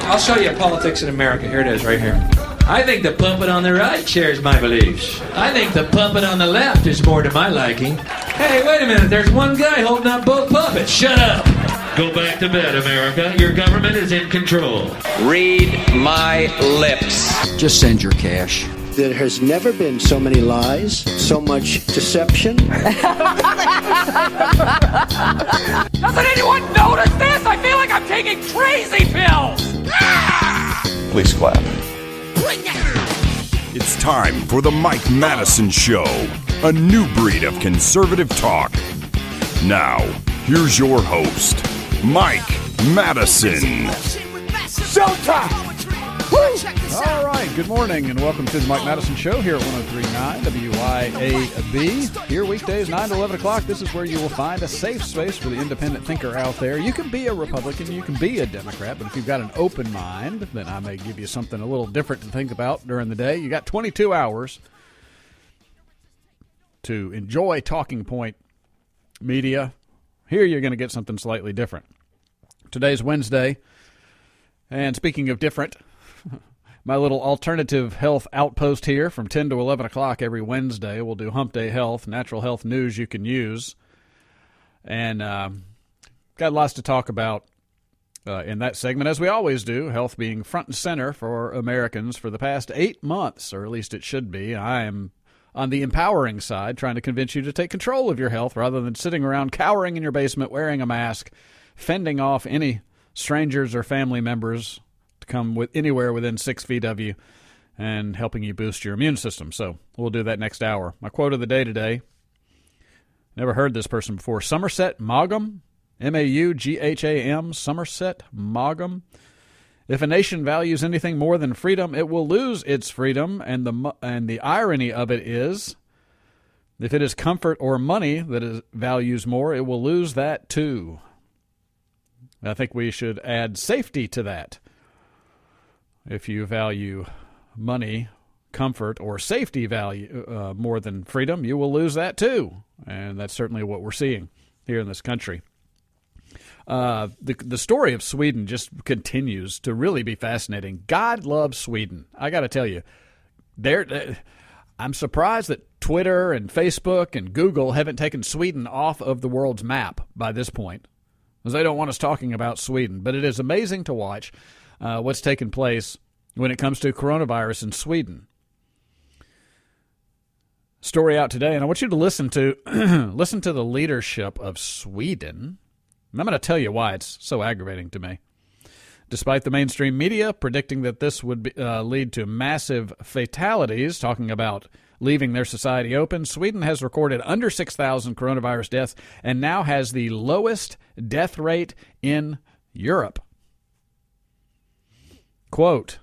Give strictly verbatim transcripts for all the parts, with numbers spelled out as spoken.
I'll show you politics in America. Here it is, right here. I think the puppet on the right shares my beliefs. I think the puppet on the left is more to my liking. Hey, wait a minute. There's one guy holding up both puppets. Shut up. Go back to bed, America. Your government is in control. Read my lips. Just send your cash. There has never been so many lies, so much deception. Doesn't anyone notice this? I feel like I'm taking crazy pills. Please clap. It's time for the Mike Madison Show, a new breed of conservative talk. Now, here's your host, Mike Madison. Showtime! Woo! All right, good morning and welcome to the Mike Madison Show here at one oh three point nine W I A B. Here weekdays, nine to eleven o'clock. This is where you will find a safe space for the independent thinker out there. You can be a Republican, you can be a Democrat, but if you've got an open mind, then I may give you something a little different to think about during the day. You got twenty-two hours to enjoy talking point media. Here you're going to get something slightly different. Today's Wednesday, and speaking of different, my little alternative health outpost here from ten to eleven o'clock every Wednesday. We'll do Hump Day Health, natural health news you can use. And uh, got lots to talk about uh, in that segment, as we always do, health being front and center for Americans for the past eight months, or at least it should be. I am on the empowering side, trying to convince you to take control of your health rather than sitting around cowering in your basement, wearing a mask, fending off any strangers or family members come with anywhere within six feet of you and helping you boost your immune system. So we'll do that next hour. My quote of the day today, never heard this person before, Somerset Maugham, M A U G H A M, Somerset Maugham. If a nation values anything more than freedom, it will lose its freedom, and the and the irony of it is, if it is comfort or money that is, values more, it will lose that too. I think we should add safety to that. If you value money, comfort, or safety value uh, more than freedom, you will lose that too. And that's certainly what we're seeing here in this country. Uh, the the story of Sweden just continues to really be fascinating. God loves Sweden. I got to tell you, there. I'm surprised that Twitter and Facebook and Google haven't taken Sweden off of the world's map by this point, because they don't want us talking about Sweden. But it is amazing to watch Uh, what's taken place when it comes to coronavirus in Sweden. Story out today, and I want you to listen to listen to the leadership of Sweden. And I'm going to tell you why it's so aggravating to me. Despite the mainstream media predicting that this would be, uh, lead to massive fatalities, talking about leaving their society open, Sweden has recorded under six thousand coronavirus deaths and now has the lowest death rate in Europe. Quote,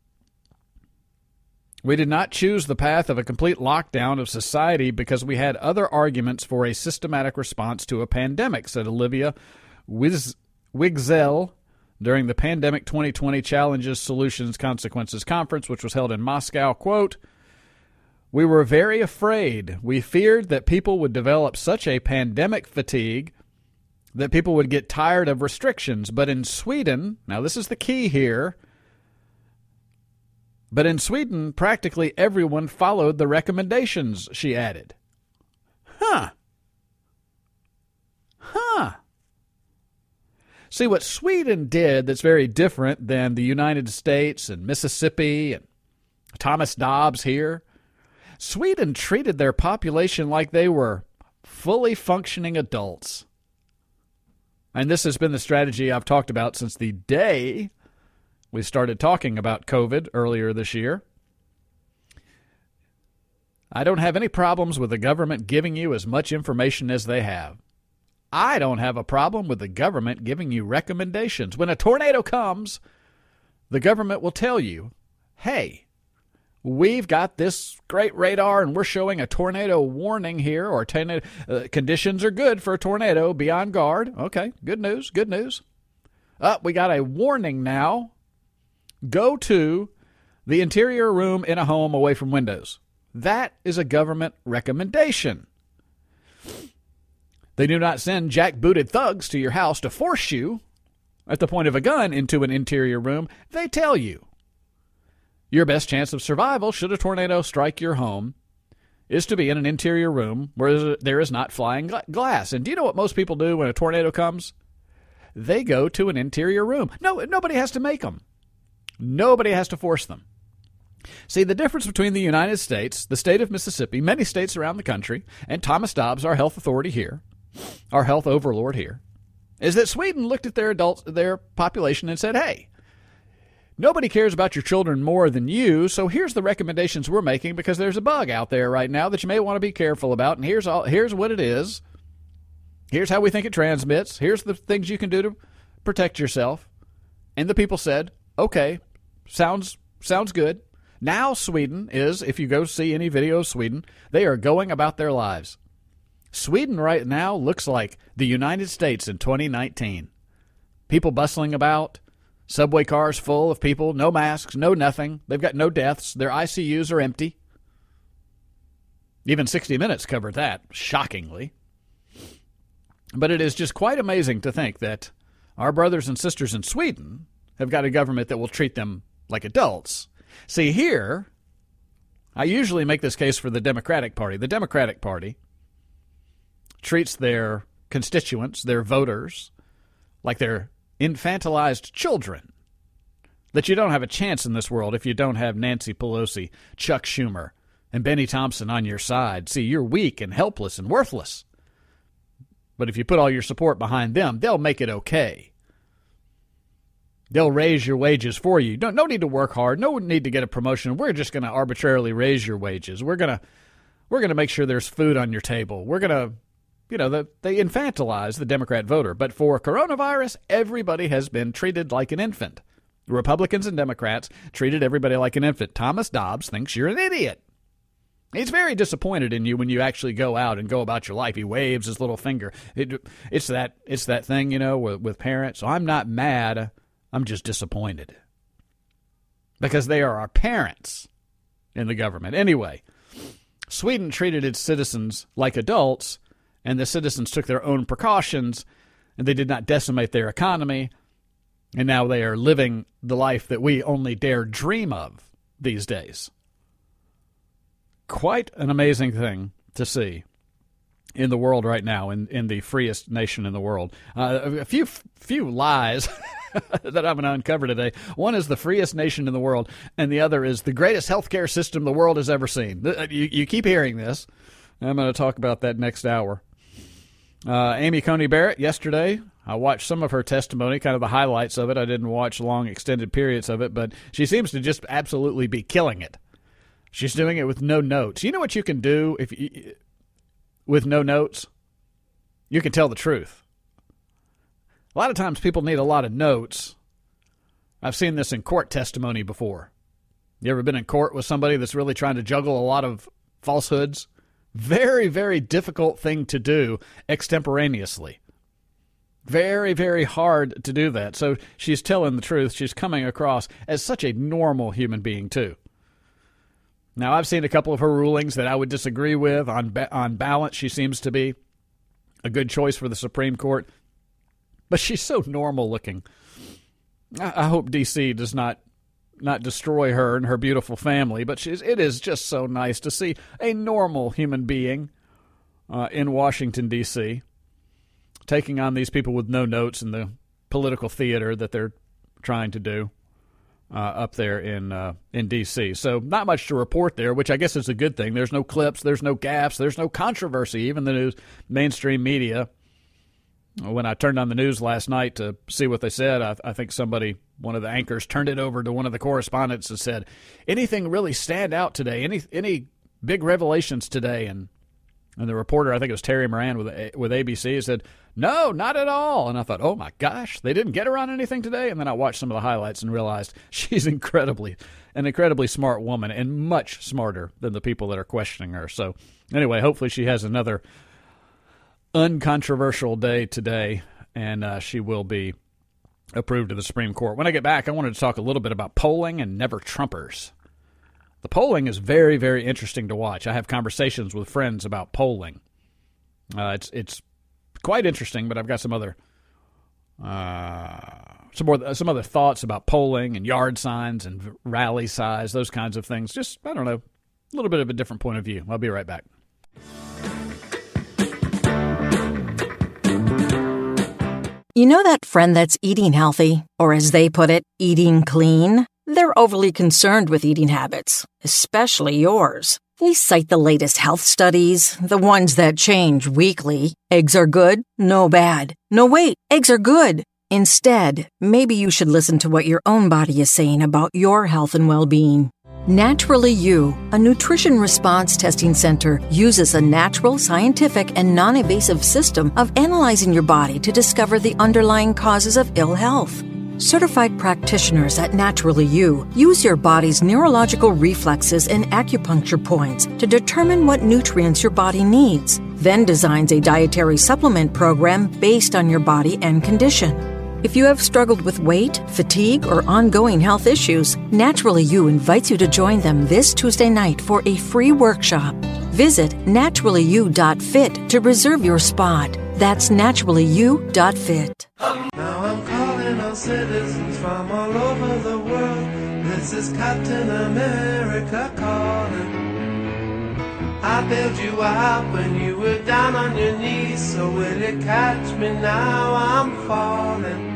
"We did not choose the path of a complete lockdown of society because we had other arguments for a systematic response to a pandemic," said Olivia Wiz- Wigzell during the Pandemic twenty twenty Challenges, Solutions, Consequences Conference, which was held in Moscow. Quote, "We were very afraid. We feared that people would develop such a pandemic fatigue that people would get tired of restrictions. But in Sweden," now this is the key here, "But in Sweden, practically everyone followed the recommendations," she added. Huh. Huh. See, what Sweden did that's very different than the United States and Mississippi and Thomas Dobbs here, Sweden treated their population like they were fully functioning adults. And this has been the strategy I've talked about since the day we started talking about COVID earlier this year. I don't have any problems with the government giving you as much information as they have. I don't have a problem with the government giving you recommendations. When a tornado comes, the government will tell you, hey, we've got this great radar and we're showing a tornado warning here, or tornado, uh, conditions are good for a tornado. Be on guard. Okay, good news, good news. Uh, we got a warning now. Go to the interior room in a home away from windows. That is a government recommendation. They do not send jackbooted thugs to your house to force you at the point of a gun into an interior room, they tell you your best chance of survival should a tornado strike your home is to be in an interior room where there is not flying glass. And do you know what most people do when a tornado comes? They go to an interior room. No, nobody has to make them. Nobody has to force them. See, the difference between the United States, the state of Mississippi, many states around the country, and Thomas Dobbs, our health authority here, our health overlord here, is that Sweden looked at their adults, their population and said, hey, nobody cares about your children more than you, so here's the recommendations we're making because there's a bug out there right now that you may want to be careful about, and here's all, here's what it is. Here's how we think it transmits. Here's the things you can do to protect yourself. And the people said, okay, sounds sounds good. Now Sweden is, if you go see any video of Sweden, they are going about their lives. Sweden right now looks like the United States in twenty nineteen. People bustling about, subway cars full of people, no masks, no nothing. They've got no deaths. Their I C Us are empty. Even sixty minutes covered that, shockingly. But it is just quite amazing to think that our brothers and sisters in Sweden have got a government that will treat them like adults. See, here, I usually make this case for the Democratic Party. The Democratic Party treats their constituents, their voters, like they're infantilized children. That you don't have a chance in this world if you don't have Nancy Pelosi, Chuck Schumer, and Benny Thompson on your side. See, you're weak and helpless and worthless. But if you put all your support behind them, they'll make it okay. They'll raise your wages for you. No, no need to work hard. No need to get a promotion. We're just going to arbitrarily raise your wages. We're going to we're going to make sure there's food on your table. We're going to, you know, the, they infantilize the Democrat voter. But for coronavirus, everybody has been treated like an infant. Republicans and Democrats treated everybody like an infant. Thomas Dobbs thinks you're an idiot. He's very disappointed in you when you actually go out and go about your life. He waves his little finger. It, it's that it's that thing, you know, with, with parents. So I'm not mad. I'm just disappointed. Because they are our parents in the government. Anyway, Sweden treated its citizens like adults, and the citizens took their own precautions, and they did not decimate their economy, and now they are living the life that we only dare dream of these days. Quite an amazing thing to see in the world right now, in, in the freest nation in the world. Uh, a few few lies that I'm going to uncover today. One is the freest nation in the world, and the other is the greatest healthcare system the world has ever seen. You, you keep hearing this. I'm going to talk about that next hour. Uh, Amy Coney Barrett, yesterday, I watched some of her testimony, kind of the highlights of it. I didn't watch long extended periods of it, but she seems to just absolutely be killing it. She's doing it with no notes. You know what you can do if you, with no notes? You can tell the truth. A lot of times people need a lot of notes. I've seen this in court testimony before. You ever been in court with somebody that's really trying to juggle a lot of falsehoods? Very, very difficult thing to do extemporaneously. Very, very hard to do that. So she's telling the truth. She's coming across as such a normal human being, too. Now, I've seen a couple of her rulings that I would disagree with. On ba- on balance, she seems to be a good choice for the Supreme Court. But she's so normal looking. I, I hope D C does not not destroy her and her beautiful family. But she's, it is just so nice to see a normal human being uh, in Washington, D C, taking on these people with no notes in the political theater that they're trying to do. Uh, up there in uh, in D C So not much to report there, which I guess is a good thing. There's no clips, there's no gaffes, there's no controversy. Even the news, mainstream media, when I turned on the news last night to see what they said, I, I think somebody, one of the anchors, turned it over to one of the correspondents and said, anything really stand out today? Any any big revelations today? And and the reporter, I think it was Terry Moran with with A B C, said, no, not at all. And I thought, oh, my gosh, they didn't get her on anything today? And then I watched some of the highlights and realized she's incredibly, an incredibly smart woman and much smarter than the people that are questioning her. So anyway, hopefully she has another uncontroversial day today, and uh, she will be approved to the Supreme Court. When I get back, I wanted to talk a little bit about polling and never Trumpers. The polling is very, very interesting to watch. I have conversations with friends about polling. Uh, it's it's quite interesting, but I've got some other Uh, some more, some other thoughts about polling and yard signs and rally size, those kinds of things. Just, I don't know, a little bit of a different point of view. I'll be right back. You know that friend that's eating healthy, or as they put it, eating clean? They're overly concerned with eating habits, especially yours. They cite the latest health studies, the ones that change weekly. Eggs are good? No bad. No, wait, eggs are good. Instead, maybe you should listen to what your own body is saying about your health and well-being. Naturally You, a nutrition response testing center, uses a natural, scientific, and non-invasive system of analyzing your body to discover the underlying causes of ill health. Certified practitioners at Naturally You use your body's neurological reflexes and acupuncture points to determine what nutrients your body needs, then designs a dietary supplement program based on your body and condition. If you have struggled with weight, fatigue, or ongoing health issues, Naturally You invites you to join them this Tuesday night for a free workshop. Visit naturally you dot fit to reserve your spot. That's naturally you dot fit. Now I'm calling on citizens from all over the world. This is Captain America calling. I bailed you out when you were down on your knees. So will you catch me now? I'm falling.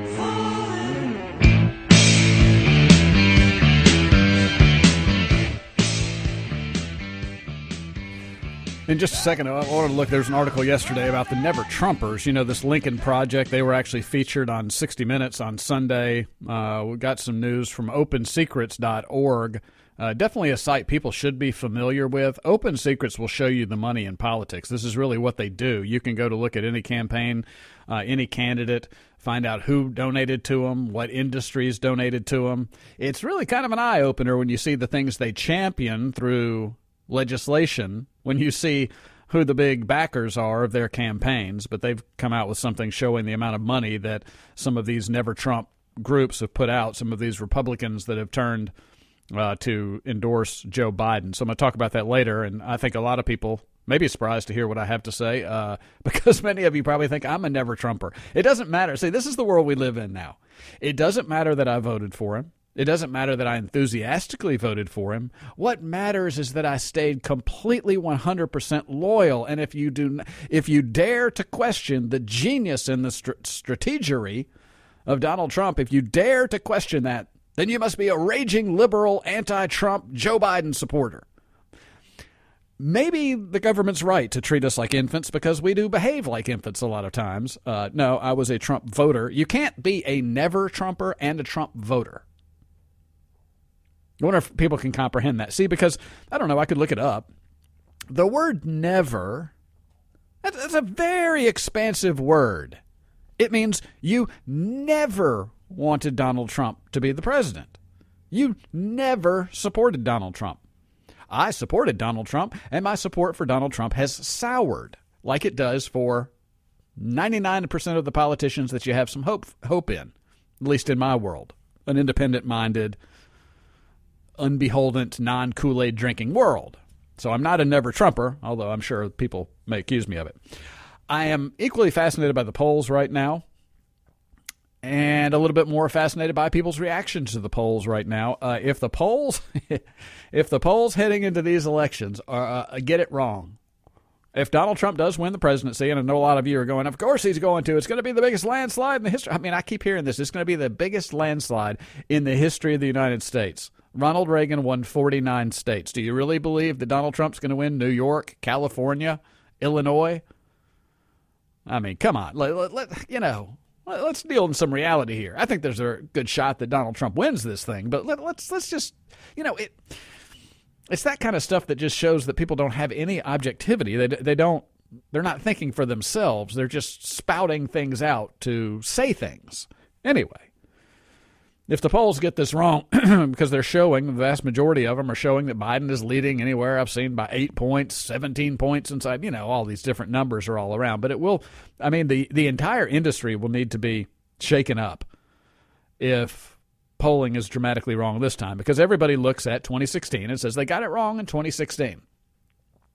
In just a second, I wanted to look. There's an article yesterday about the Never Trumpers. You know, this Lincoln Project. They were actually featured on sixty minutes on Sunday. Uh, we got some news from open secrets dot org. Uh, definitely a site people should be familiar with. Open Secrets will show you the money in politics. This is really what they do. You can go to look at any campaign, uh, any candidate, find out who donated to them, what industries donated to them. It's really kind of an eye-opener when you see the things they champion through legislation, when you see who the big backers are of their campaigns. But they've come out with something showing the amount of money that some of these Never Trump groups have put out, some of these Republicans that have turned uh, to endorse Joe Biden. So I'm going to talk about that later, and I think a lot of people may be surprised to hear what I have to say, uh, because many of you probably think I'm a Never Trumper. It doesn't matter. See, this is the world we live in now. It doesn't matter that I voted for him. It doesn't matter that I enthusiastically voted for him. What matters is that I stayed completely one hundred percent loyal. And if you do, if you dare to question the genius and the st- strategery of Donald Trump, if you dare to question that, then you must be a raging liberal, anti-Trump Joe Biden supporter. Maybe the government's right to treat us like infants because we do behave like infants a lot of times. Uh, no, I was a Trump voter. You can't be a Never Trumper and a Trump voter. I wonder if people can comprehend that. See, because, I don't know, I could look it up. The word never, that's a very expansive word. It means you never wanted Donald Trump to be the president. You never supported Donald Trump. I supported Donald Trump, and my support for Donald Trump has soured, like it does for ninety-nine percent of the politicians that you have some hope hope in, at least in my world, an independent-minded, unbeholden, non-Kool-Aid drinking world. So I'm not a Never Trumper, although I'm sure people may accuse me of it. I am equally fascinated by the polls right now, and a little bit more fascinated by people's reactions to the polls right now. Uh, if the polls, if the polls heading into these elections are, uh, get it wrong, if Donald Trump does win the presidency, and I know a lot of you are going, of course he's going to, it's going to be the biggest landslide in the history. I mean, I keep hearing this. It's going to be the biggest landslide in the history of the United States. Ronald Reagan won forty-nine states. Do you really believe that Donald Trump's going to win New York, California, Illinois? I mean, come on. Let, let, let, you know, let, let's deal in some reality here. I think there's a good shot that Donald Trump wins this thing, but let, let's let's just, you know, it. It's that kind of stuff that just shows that people don't have any objectivity. They they don't. They're not thinking for themselves. They're just spouting things out to say things. Anyway. If the polls get this wrong, because they're showing, the vast majority of them are showing that Biden is leading anywhere I've seen by eight points, seventeen points inside, you know, all these different numbers are all around. But it will, I mean, the, the entire industry will need to be shaken up if polling is dramatically wrong this time, because everybody looks at twenty sixteen and says they got it wrong in twenty sixteen.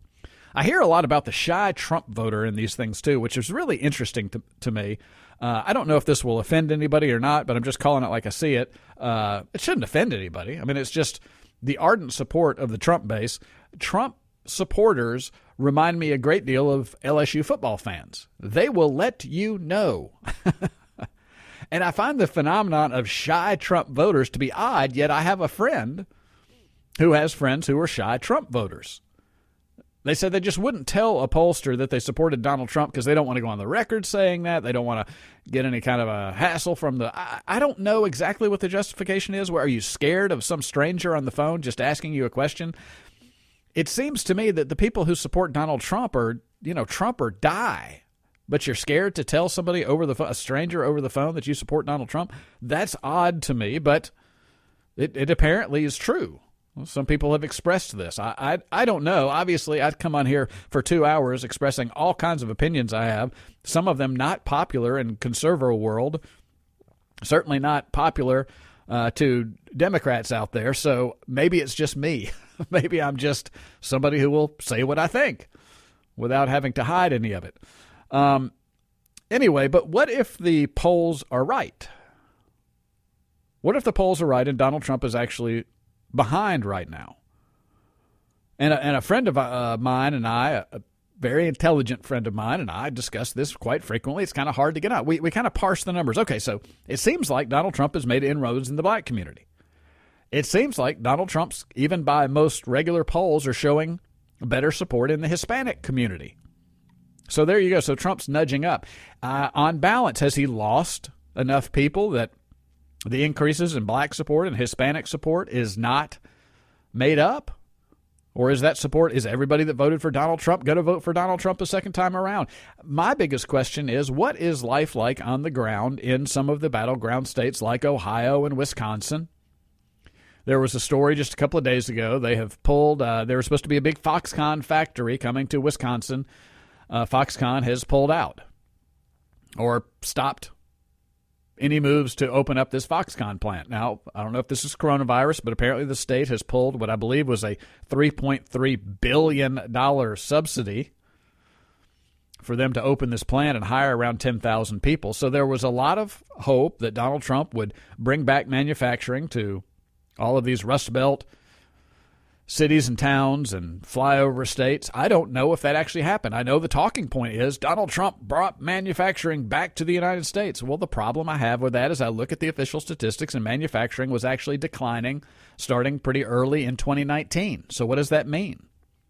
I hear a lot about the shy Trump voter in these things, too, which is really interesting to, to me. Uh, I don't know if this will offend anybody or not, but I'm just calling it like I see it. Uh, it shouldn't offend anybody. I mean, it's just the ardent support of the Trump base. Trump supporters remind me a great deal of L S U football fans. They will let you know. And I find the phenomenon of shy Trump voters to be odd, yet I have a friend who has friends who are shy Trump voters. They said they just wouldn't tell a pollster that they supported Donald Trump because they don't want to go on the record saying that. They don't want to get any kind of a hassle from the... I, I don't know exactly what the justification is. Where are you scared of some stranger on the phone just asking you a question? It seems to me that the people who support Donald Trump are, you know, Trump or die. But you're scared to tell somebody over the phone, a stranger over the phone, that you support Donald Trump? That's odd to me, but it, it apparently is true. Well, some people have expressed this. I, I I don't know. Obviously, I'd come on here for two hours expressing all kinds of opinions I have, some of them not popular in conservative world, certainly not popular uh, to Democrats out there. So maybe it's just me. Maybe I'm just somebody who will say what I think without having to hide any of it. Um, anyway, but what if the polls are right? What if the polls are right and Donald Trump is actually behind right now? And a, and a friend of uh, mine and I, a, a very intelligent friend of mine and I discuss this quite frequently. It's kind of hard to get out. We, we kind of parse the numbers. Okay, so it seems like Donald Trump has made inroads in the black community. It seems like Donald Trump's, even by most regular polls, are showing better support in the Hispanic community. So there you go. So Trump's nudging up. Uh, on balance, has he lost enough people that the increases in black support and Hispanic support is not made up? Or is that support, is everybody that voted for Donald Trump going to vote for Donald Trump a second time around? My biggest question is, what is life like on the ground in some of the battleground states like Ohio and Wisconsin? There was a story just a couple of days ago. They have pulled, uh, there was supposed to be a big Foxconn factory coming to Wisconsin. Uh, Foxconn has pulled out or stopped any moves to open up this Foxconn plant. Now, I don't know if this is coronavirus, but apparently the state has pulled what I believe was a three point three billion dollars subsidy for them to open this plant and hire around ten thousand people. So there was a lot of hope that Donald Trump would bring back manufacturing to all of these Rust Belt cities and towns and flyover states. I don't know if that actually happened. I know the talking point is Donald Trump brought manufacturing back to the United States. Well, the problem I have with that is I look at the official statistics and manufacturing was actually declining starting pretty early in twenty nineteen. So what does that mean?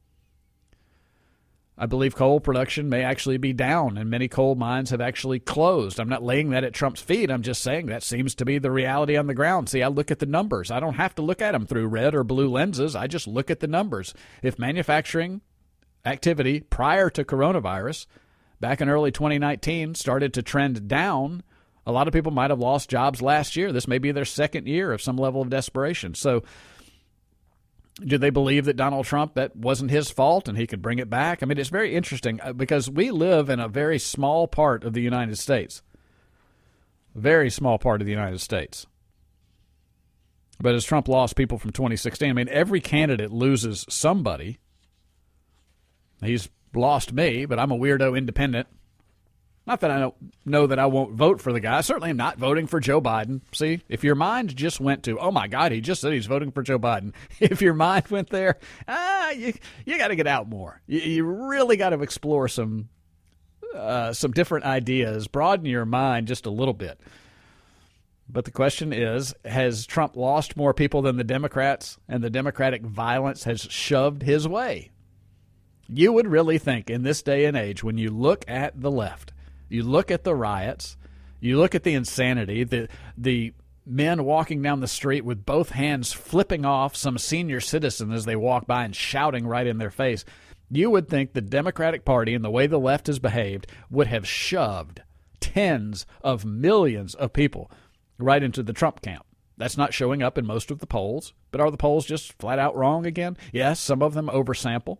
I believe coal production may actually be down, and many coal mines have actually closed. I'm not laying that at Trump's feet. I'm just saying that seems to be the reality on the ground. See, I look at the numbers. I don't have to look at them through red or blue lenses. I just look at the numbers. If manufacturing activity prior to coronavirus, back in early twenty nineteen, started to trend down, a lot of people might have lost jobs last year. This may be their second year of some level of desperation. So, do they believe that Donald Trump, that wasn't his fault and he could bring it back? I mean, it's very interesting because we live in a very small part of the United States. Very small part of the United States. But as Trump lost people from twenty sixteen, I mean, every candidate loses somebody. He's lost me, but I'm a weirdo independent. Not that I don't know that I won't vote for the guy. I certainly am not voting for Joe Biden. See, if your mind just went to, oh, my God, he just said he's voting for Joe Biden. If your mind went there, ah, you you got to get out more. You, you really got to explore some uh, some different ideas, broaden your mind just a little bit. But the question is, has Trump lost more people than the Democrats, and the Democratic violence has shoved his way? You would really think in this day and age, when you look at the left, you look at the riots, you look at the insanity, the the men walking down the street with both hands flipping off some senior citizen as they walk by and shouting right in their face, you would think the Democratic Party and the way the left has behaved would have shoved tens of millions of people right into the Trump camp. That's not showing up in most of the polls, but are the polls just flat out wrong again? Yes, some of them oversample.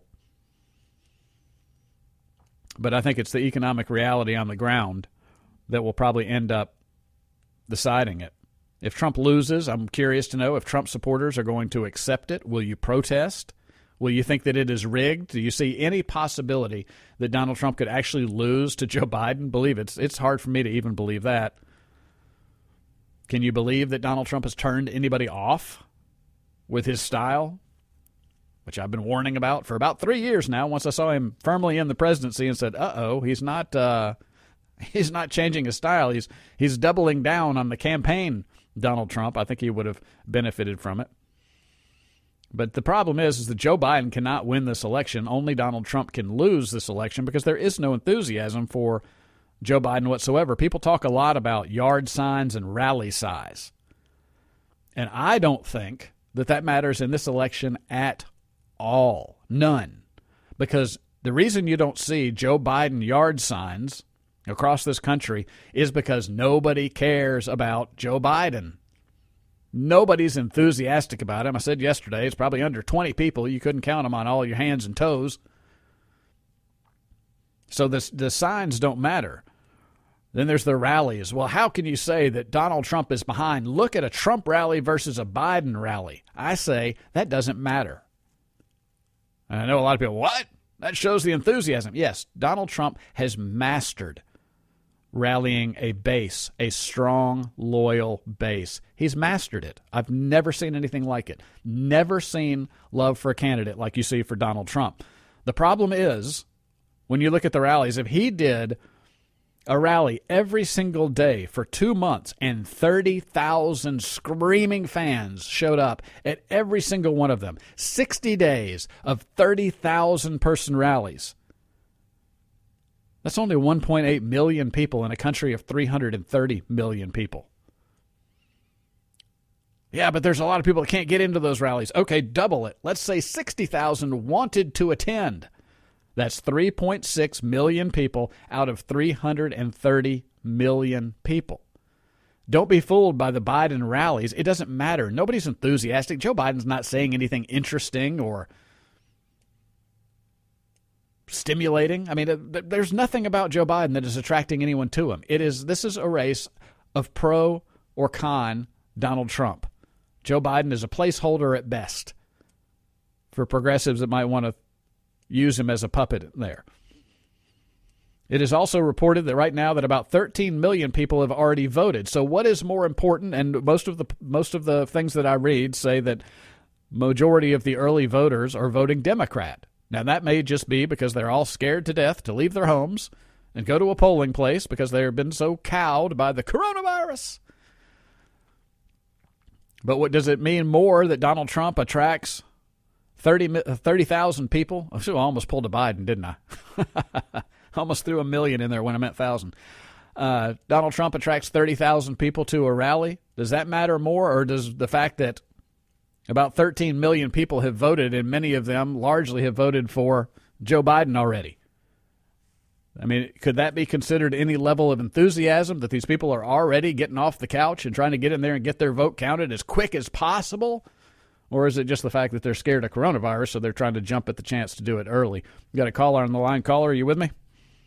But I think it's the economic reality on the ground that will probably end up deciding it. If Trump loses, I'm curious to know if Trump supporters are going to accept it. Will you protest? Will you think that it is rigged? Do you see any possibility that Donald Trump could actually lose to Joe Biden? Believe it. It's, it's hard for me to even believe that. Can you believe that Donald Trump has turned anybody off with his style, which I've been warning about for about three years now, once I saw him firmly in the presidency and said, uh-oh, he's not uh, he's not changing his style. He's, he's doubling down on the campaign, Donald Trump. I think he would have benefited from it. But the problem is, is that Joe Biden cannot win this election. Only Donald Trump can lose this election because there is no enthusiasm for Joe Biden whatsoever. People talk a lot about yard signs and rally size. And I don't think that that matters in this election at all. None. Because the reason you don't see Joe Biden yard signs across this country is because nobody cares about Joe Biden. Nobody's enthusiastic about him. I said yesterday, it's probably under twenty people. You couldn't count them on all your hands and toes. So this, the signs don't matter. Then there's the rallies. Well, how can you say that Donald Trump is behind? Look at a Trump rally versus a Biden rally. I say that doesn't matter. And I know a lot of people, what? That shows the enthusiasm. Yes, Donald Trump has mastered rallying a base, a strong, loyal base. He's mastered it. I've never seen anything like it. Never seen love for a candidate like you see for Donald Trump. The problem is, when you look at the rallies, if he did a rally every single day for two months and thirty thousand screaming fans showed up at every single one of them, sixty days of thirty thousand person rallies, that's only one point eight million people in a country of three hundred thirty million people. Yeah, but there's a lot of people that can't get into those rallies. Okay, double it. Let's say sixty thousand wanted to attend. That's three point six million people out of three hundred thirty million people. Don't be fooled by the Biden rallies. It doesn't matter. Nobody's enthusiastic. Joe Biden's not saying anything interesting or stimulating. I mean, there's nothing about Joe Biden that is attracting anyone to him. It is this is a race of pro or con Donald Trump. Joe Biden is a placeholder at best for progressives that might want to use him as a puppet there. It is also reported that right now that about thirteen million people have already voted. So what is more important? And most of the most of the things that I read say that majority of the early voters are voting Democrat. Now, that may just be because they're all scared to death to leave their homes and go to a polling place because they've been so cowed by the coronavirus. But what does it mean more that Donald Trump attracts thirty thousand people? Oh, I almost pulled a Biden, didn't I? Almost threw a million in there when I meant thousand. Uh, Donald Trump attracts thirty thousand people to a rally. Does that matter more, or does the fact that about thirteen million people have voted, and many of them largely have voted for Joe Biden already? I mean, could that be considered any level of enthusiasm, that these people are already getting off the couch and trying to get in there and get their vote counted as quick as possible? Or is it just the fact that they're scared of coronavirus, so they're trying to jump at the chance to do it early? You got a caller on the line. Caller, are you with me?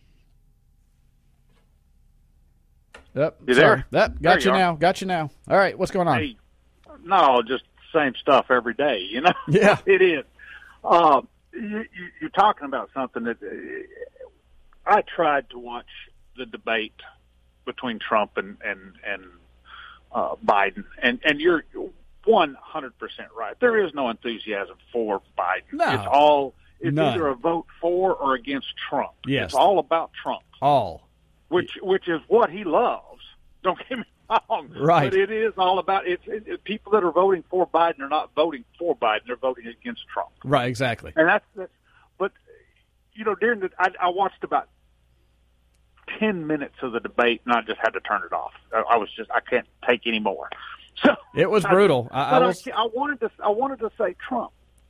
Yep. You sorry. there? Yep, got there you, you now. Got you now. All right, what's going on? Hey, no, just same stuff every day, you know? Yeah. It is. Uh, you, you, you're talking about something that uh, I tried to watch the debate between Trump and, and, and uh, Biden, and, and you're one hundred percent right. There is no enthusiasm for Biden. No. It's all, it's None. either a vote for or against Trump. Yes. It's all about Trump. All. Which, which is what he loves. Don't get me wrong. Right. But it is all about it's it, it, people that are voting for Biden are not voting for Biden; they're voting against Trump. Right. Exactly. And that's, that's but you know, during the I, I watched about ten minutes of the debate, and I just had to turn it off. I, I was just I can't take any more. So it was brutal. I, I, I, was... I, I wanted to I wanted to say, Trump,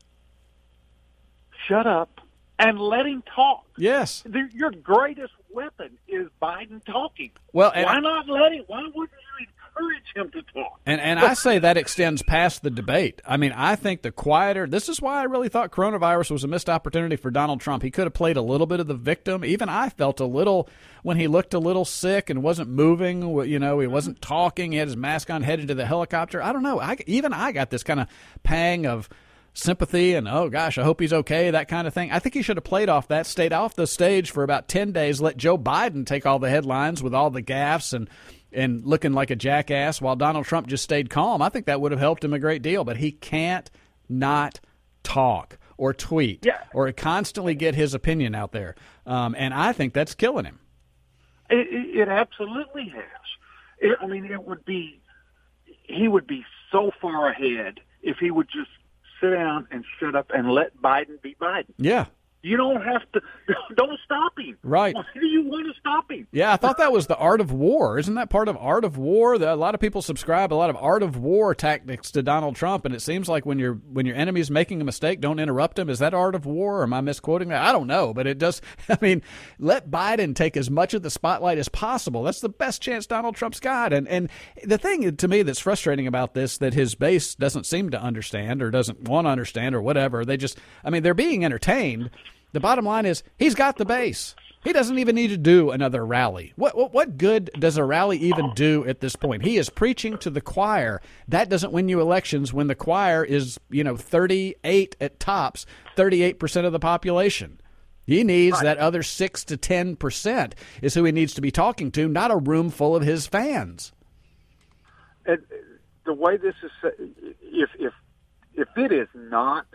shut up and let him talk. Yes. The, your greatest weapon is Biden talking. Well, and why not let him? Why wouldn't you encourage him to talk? And and I say that extends past the debate. I mean, I think the quieter. This is why I really thought coronavirus was a missed opportunity for Donald Trump. He could have played a little bit of the victim. Even I felt a little when he looked a little sick and wasn't moving. You know, he wasn't talking. He had his mask on, headed to the helicopter. I don't know. I, even I got this kind of pang of sympathy and, oh, gosh, I hope he's okay, that kind of thing. I think he should have played off that, stayed off the stage for about ten days, let Joe Biden take all the headlines with all the gaffes and, and looking like a jackass while Donald Trump just stayed calm. I think that would have helped him a great deal, but he can't not talk or tweet yeah. or constantly get his opinion out there. Um, and I think that's killing him. It, it, it absolutely has. It, I mean, it would be, he would be so far ahead if he would just sit down and shut up and let Biden be Biden. Yeah. You don't have to, don't stop him. Right. Why do you want to stop him? Yeah, I thought that was the art of war. Isn't that part of art of war? A lot of people subscribe a lot of art of war tactics to Donald Trump, and it seems like when, you're, when your enemy's making a mistake, don't interrupt him. Is that art of war, or am I misquoting that? I don't know, but it does. I mean, let Biden take as much of the spotlight as possible. That's the best chance Donald Trump's got. And, and the thing to me that's frustrating about this, that his base doesn't seem to understand or doesn't want to understand or whatever, they just, I mean, they're being entertained. The bottom line is he's got the base. He doesn't even need to do another rally. What, what what good does a rally even do at this point? He is preaching to the choir. That doesn't win you elections when the choir is, you know, thirty-eight at tops, thirty-eight percent of the population. He needs right. that other six to ten percent is who he needs to be talking to, not a room full of his fans. And the way this is, if if if it is not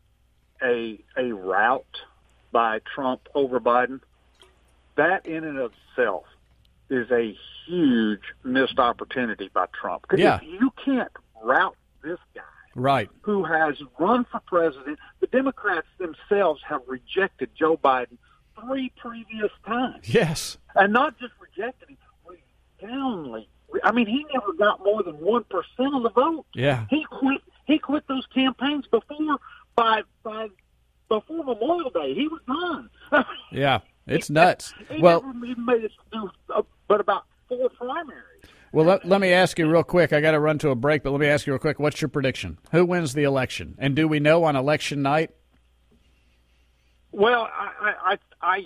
a a route by Trump over Biden, that in and of itself is a huge missed opportunity by Trump. Because yeah. if you can't route this guy, right, who has run for president, the Democrats themselves have rejected Joe Biden three previous times. Yes. And not just rejected him, resoundingly. I mean, he never got more than one percent of the vote. Yeah. He quit, he quit those campaigns before, by, by, before Memorial Day. He was done. Yeah, it's nuts. He well, never even made it through, uh, but about four primaries. Well, let, let me ask you real quick. I got to run to a break, but let me ask you real quick. What's your prediction? Who wins the election? And do we know on election night? Well, I I I,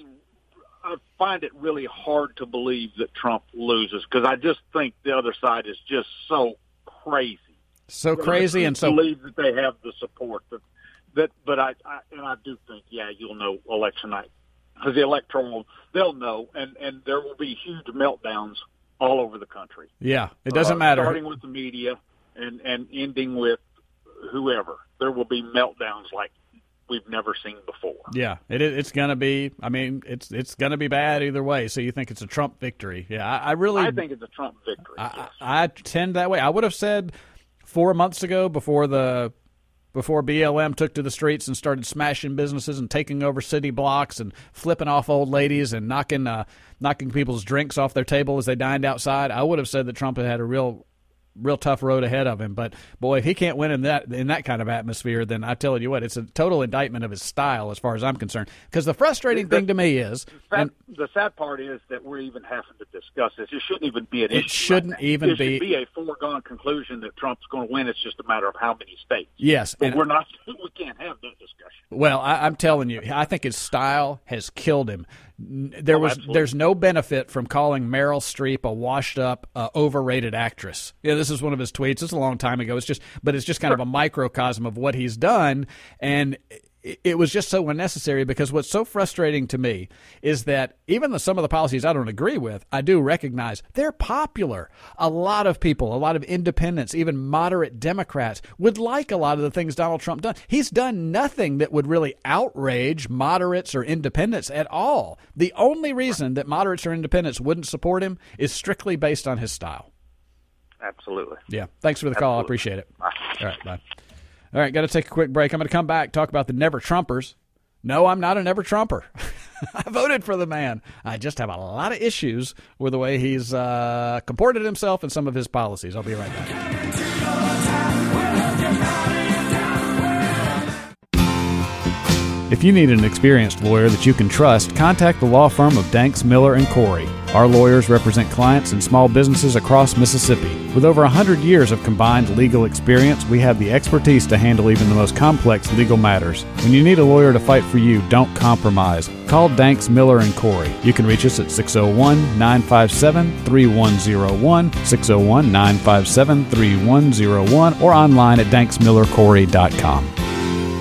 I find it really hard to believe that Trump loses because I just think the other side is just so crazy. So crazy and so believe that they have the support that. That, but I, I and I do think, yeah, you'll know election night because the electoral, they'll know, and, and there will be huge meltdowns all over the country. Yeah, it doesn't uh, matter. Starting with the media and, and ending with whoever. There will be meltdowns like we've never seen before. Yeah, it, it's going to be, I mean, it's it's going to be bad either way. So you think it's a Trump victory. Yeah, I, I really. I think it's a Trump victory, I, yes. I, I tend that way. I would have said four months ago before the before B L M took to the streets and started smashing businesses and taking over city blocks and flipping off old ladies and knocking uh, knocking people's drinks off their table as they dined outside, I would have said that Trump had had a real real tough road ahead of him. But, boy, if he can't win in that in that kind of atmosphere, then I tell you what, it's a total indictment of his style as far as I'm concerned. Because the frustrating the, thing to me is – and the sad part is that we're even having to discuss this. It shouldn't even be an issue. It shouldn't right even it be – It should be a foregone conclusion that Trump's going to win. It's just a matter of how many states. Yes. But we're not – we can't have that discussion. Well, I, I'm telling you, I think his style has killed him. There oh, was, absolutely. there's no benefit from calling Meryl Streep a washed-up, uh, overrated actress. Yeah, this is one of his tweets. It's a long time ago. It's just, but it's just kind of a microcosm of what he's done, and it, it was just so unnecessary. Because what's so frustrating to me is that even though some of the policies I don't agree with, I do recognize they're popular. A lot of people, a lot of independents, even moderate Democrats would like a lot of the things Donald Trump done. He's done nothing that would really outrage moderates or independents at all. The only reason that moderates or independents wouldn't support him is strictly based on his style. Absolutely. Yeah. Thanks for the call. Absolutely. I appreciate it. Bye. All right. Bye. All right. Got to take a quick break. I'm going to come back, talk about the Never Trumpers. No, I'm not a Never Trumper. I voted for the man. I just have a lot of issues with the way he's uh, comported himself and some of his policies. I'll be right back. If you need an experienced lawyer that you can trust, contact the law firm of Danks, Miller and Corey. Our lawyers represent clients and small businesses across Mississippi. With over one hundred years of combined legal experience, we have the expertise to handle even the most complex legal matters. When you need a lawyer to fight for you, don't compromise. Call Danks, Miller and Corey. You can reach us at six oh one, nine five seven, three one oh one, six oh one, nine five seven, three one oh one, or online at danks miller corey dot com.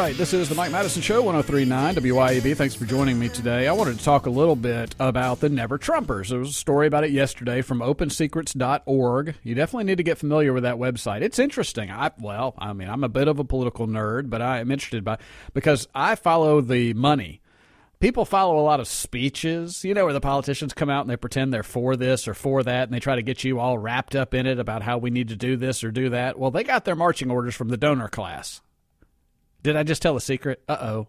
right, this is the Mike Madison Show, one oh three point nine W Y A B. Thanks for joining me today. I wanted to talk a little bit about the Never Trumpers. There was a story about it yesterday from open secrets dot org. You definitely need to get familiar with that website. It's interesting. I Well, I mean, I'm a bit of a political nerd, but I am interested by because I follow the money. People follow a lot of speeches, you know, where the politicians come out and they pretend they're for this or for that, and they try to get you all wrapped up in it about how we need to do this or do that. Well, they got their marching orders from the donor class. Did I just tell a secret? Uh-oh.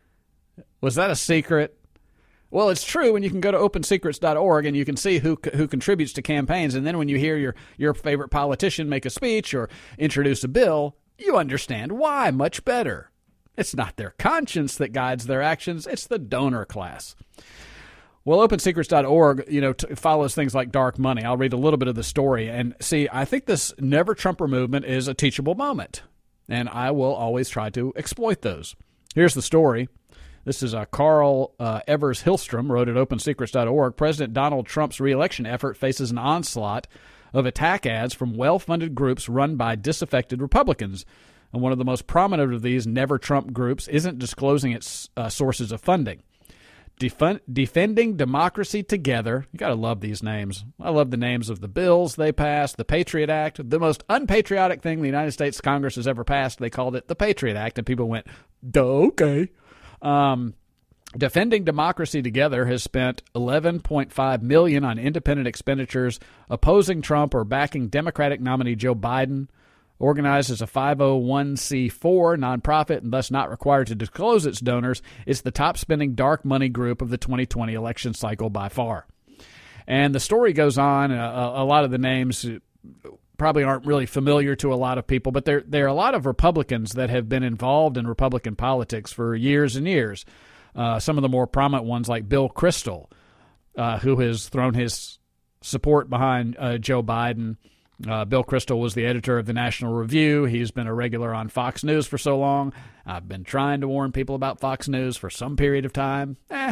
Was that a secret? Well, it's true, and you can go to open secrets dot org and you can see who who contributes to campaigns, and then when you hear your, your favorite politician make a speech or introduce a bill, you understand why much better. It's not their conscience that guides their actions, it's the donor class. Well, open secrets dot org, you know, t- follows things like dark money. I'll read a little bit of the story, and see, I think this Never Trumper movement is a teachable moment. And I will always try to exploit those. Here's the story. This is uh, Carl uh, Evers Hillstrom, wrote at open secrets dot org. President Donald Trump's reelection effort faces an onslaught of attack ads from well-funded groups run by disaffected Republicans. And one of the most prominent of these Never Trump groups isn't disclosing its uh, sources of funding. Defend, Defending Democracy Together. You got to love these names. I love the names of the bills they passed, the Patriot Act, the most unpatriotic thing the United States Congress has ever passed. They called it the Patriot Act, and people went, duh, okay. Um, Defending Democracy Together has spent eleven point five million dollars on independent expenditures opposing Trump or backing Democratic nominee Joe Biden. Organized as a five oh one c four nonprofit and thus not required to disclose its donors, it's the top-spending dark money group of the twenty twenty election cycle by far. And the story goes on. A, a lot of the names probably aren't really familiar to a lot of people, but there, there are a lot of Republicans that have been involved in Republican politics for years and years. Uh, some of the more prominent ones like Bill Kristol, uh, who has thrown his support behind uh, Joe Biden. Uh, Bill Kristol was the editor of the National Review. He's been a regular on Fox News for so long. I've been trying to warn people about Fox News for some period of time. Eh.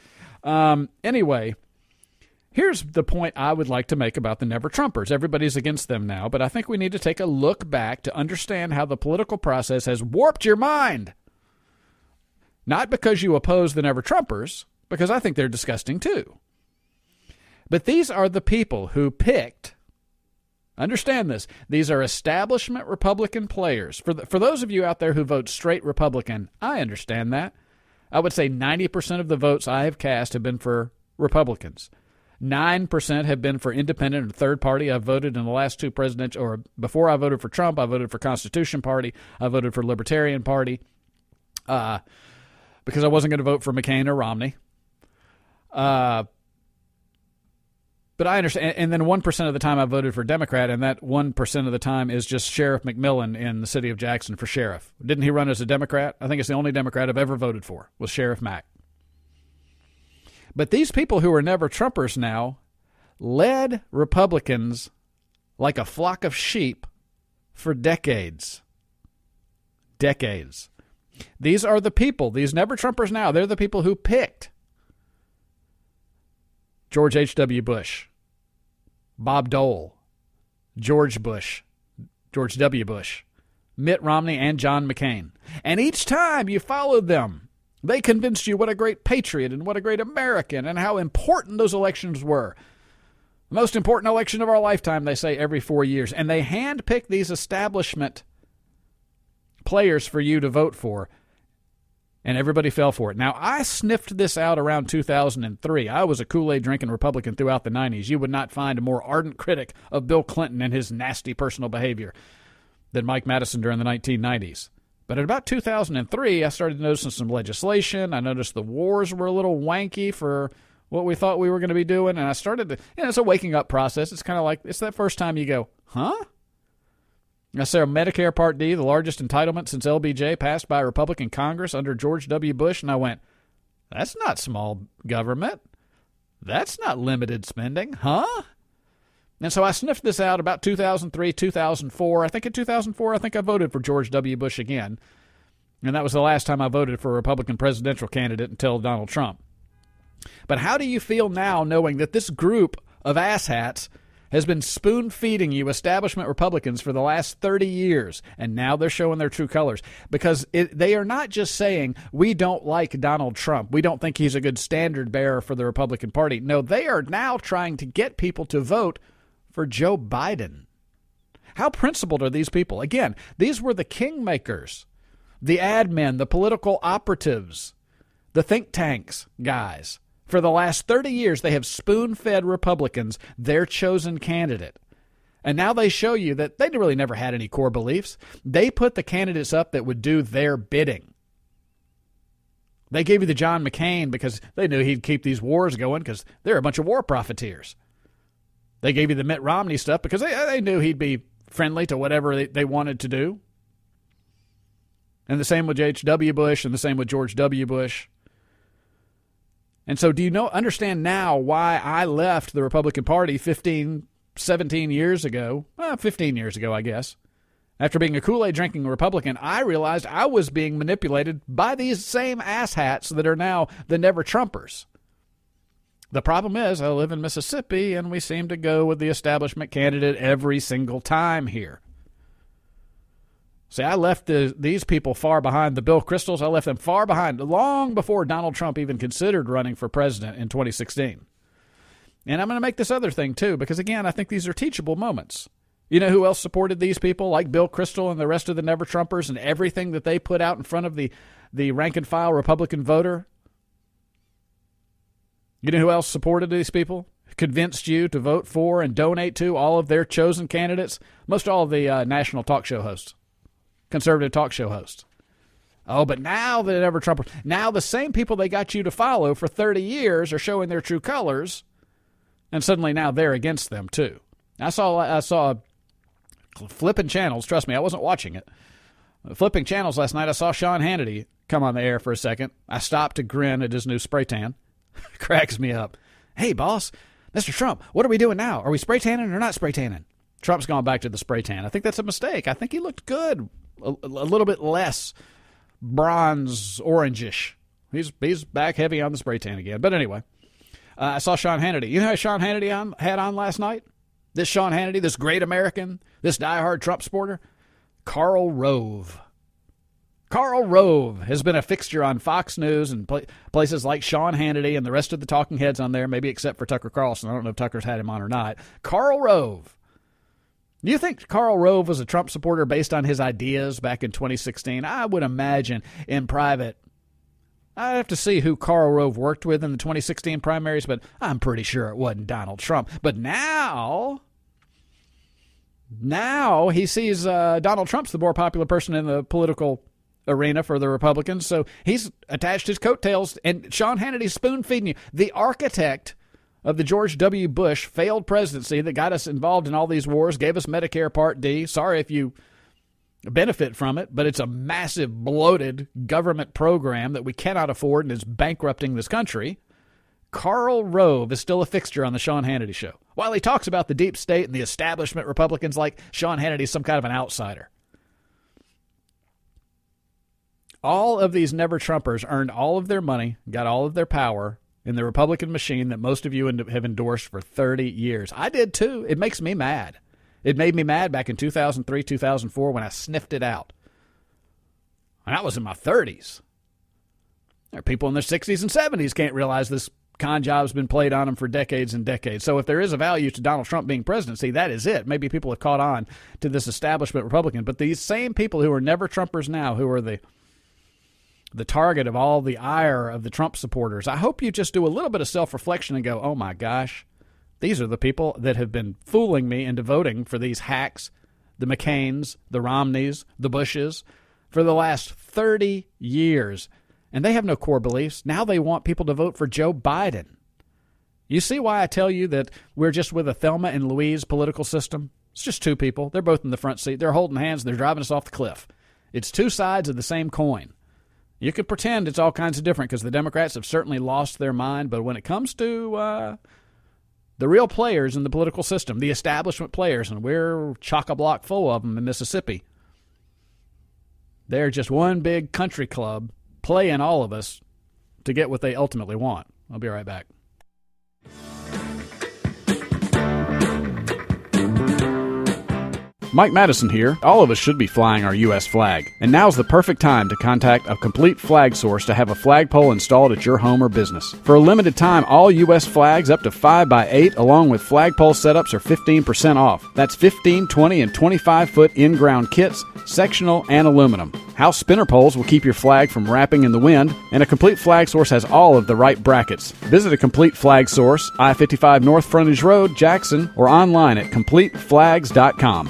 Um, anyway, here's the point I would like to make about the Never Trumpers. Everybody's against them now, but I think we need to take a look back to understand how the political process has warped your mind. Not because you oppose the Never Trumpers, because I think they're disgusting too. But these are the people who picked. Understand this. These are establishment Republican players. For the, for those of you out there who vote straight Republican, I understand that. I would say ninety percent of the votes I have cast have been for Republicans. nine percent have been for independent and third party. I've voted in the last two presidential, or before I voted for Trump, I voted for Constitution Party. I voted for Libertarian Party uh, because I wasn't going to vote for McCain or Romney. Uh But I understand, and then one percent of the time I voted for Democrat, and that one percent of the time is just Sheriff McMillan in the city of Jackson for sheriff. Didn't he run as a Democrat? I think it's the only Democrat I've ever voted for, was Sheriff Mack. But these people who are Never Trumpers now led Republicans like a flock of sheep for decades. Decades. These are the people, these Never Trumpers now, they're the people who picked George H W. Bush, Bob Dole, George Bush, George W. Bush, Mitt Romney, and John McCain. And each time you followed them, they convinced you what a great patriot and what a great American and how important those elections were. The most important election of our lifetime, they say, every four years. And they handpick these establishment players for you to vote for. And everybody fell for it. Now, I sniffed this out around two thousand three. I was a Kool-Aid drinking Republican throughout the nineties. You would not find a more ardent critic of Bill Clinton and his nasty personal behavior than Mike Madison during the nineteen nineties. But at about two thousand three, I started noticing some legislation. I noticed the wars were a little wanky for what we thought we were going to be doing. And I started to, you know, it's a waking up process. It's kind of like, it's that first time you go, huh? I saw Medicare Part D, the largest entitlement since L B J, passed by a Republican Congress under George W. Bush, and I went, that's not small government. That's not limited spending, huh? And so I sniffed this out about two thousand three, two thousand four. I think in two thousand four, I think I voted for George W. Bush again. And that was the last time I voted for a Republican presidential candidate until Donald Trump. But how do you feel now knowing that this group of asshats has been spoon-feeding you establishment Republicans for the last thirty years, and now they're showing their true colors. Because it, they are not just saying, we don't like Donald Trump, we don't think he's a good standard bearer for the Republican Party. No, they are now trying to get people to vote for Joe Biden. How principled are these people? Again, these were the kingmakers, the admin, the political operatives, the think tanks guys. For the last thirty years, they have spoon-fed Republicans their chosen candidate. And now they show you that they really never had any core beliefs. They put the candidates up that would do their bidding. They gave you the John McCain because they knew he'd keep these wars going because they're a bunch of war profiteers. They gave you the Mitt Romney stuff because they, they knew he'd be friendly to whatever they, they wanted to do. And the same with H W Bush and the same with George W. Bush. And so do you know, understand now why I left the Republican Party fifteen, seventeen years ago? Well, fifteen years ago, I guess. After being a Kool-Aid drinking Republican, I realized I was being manipulated by these same asshats that are now the never-Trumpers. The problem is I live in Mississippi, and we seem to go with the establishment candidate every single time here. See, I left the, these people far behind. The Bill Kristols, I left them far behind long before Donald Trump even considered running for president in twenty sixteen. And I'm going to make this other thing, too, because, again, I think these are teachable moments. You know who else supported these people, like Bill Kristol and the rest of the Never-Trumpers and everything that they put out in front of the, the rank-and-file Republican voter? You know who else supported these people? Convinced you to vote for and donate to all of their chosen candidates? Most all of the uh, national talk show hosts. Conservative talk show hosts. Oh, but now the Never-Trumpers, now the same people they got you to follow for thirty years are showing their true colors, and suddenly now they're against them too. I saw, I saw flipping channels. Trust me, I wasn't watching it. Flipping channels last night, I saw Sean Hannity come on the air for a second. I stopped to grin at his new spray tan. Cracks me up. Hey, boss, Mister Trump, what are we doing now? Are we spray tanning or not spray tanning? Trump's gone back to the spray tan. I think that's a mistake. I think he looked good. A, a little bit less bronze orangish. He's he's back heavy on the spray tan again. But anyway, uh, I saw Sean Hannity. You know who Sean Hannity on, had on last night? This Sean Hannity, this great American, this diehard Trump supporter? Karl Rove. Karl Rove has been a fixture on Fox News and pl- places like Sean Hannity and the rest of the talking heads on there, maybe except for Tucker Carlson. I don't know if Tucker's had him on or not. Karl Rove. Do you think Karl Rove was a Trump supporter based on his ideas back in twenty sixteen? I would imagine in private. I'd have to see who Karl Rove worked with in the twenty sixteen primaries, but I'm pretty sure it wasn't Donald Trump. But now, now he sees uh, Donald Trump's the more popular person in the political arena for the Republicans, so he's attached his coattails, and Sean Hannity's spoon-feeding you. The architect of the George W. Bush failed presidency that got us involved in all these wars, gave us Medicare Part D. Sorry if you benefit from it, but it's a massive, bloated government program that we cannot afford and is bankrupting this country. Karl Rove is still a fixture on the Sean Hannity show. While he talks about the deep state and the establishment Republicans like Sean Hannity's some kind of an outsider. All of these never-Trumpers earned all of their money, got all of their power in the Republican machine that most of you have endorsed for thirty years. I did too. It makes me mad. It made me mad back in two thousand three, two thousand four when I sniffed it out. And I was in my thirties. There are people in their sixties and seventies can't realize this con job's been played on them for decades and decades. So if there is a value to Donald Trump being presidency, that is it. Maybe people have caught on to this establishment Republican. But these same people who are never-Trumpers now, who are the the target of all the ire of the Trump supporters, I hope you just do a little bit of self-reflection and go, oh my gosh, these are the people that have been fooling me into voting for these hacks, the McCains, the Romneys, the Bushes, for the last thirty years. And they have no core beliefs. Now they want people to vote for Joe Biden. You see why I tell you that we're just with a Thelma and Louise political system? It's just two people. They're both in the front seat. They're holding hands. They're driving us off the cliff. It's two sides of the same coin. You could pretend it's all kinds of different because the Democrats have certainly lost their mind. But when it comes to uh, the real players in the political system, the establishment players, and we're chock-a-block full of them in Mississippi, they're just one big country club playing all of us to get what they ultimately want. I'll be right back. Mike Madison here. All of us should be flying our U S flag. And now's the perfect time to contact a complete flag source to have a flagpole installed at your home or business. For a limited time, all U S flags up to five by eight along with flagpole setups are fifteen percent off. That's fifteen, twenty, and twenty-five foot in-ground kits, sectional, and aluminum. House spinner poles will keep your flag from wrapping in the wind, and a complete flag source has all of the right brackets. Visit a Complete Flag Source, I fifty-five North Frontage Road, Jackson, or online at complete flags dot com.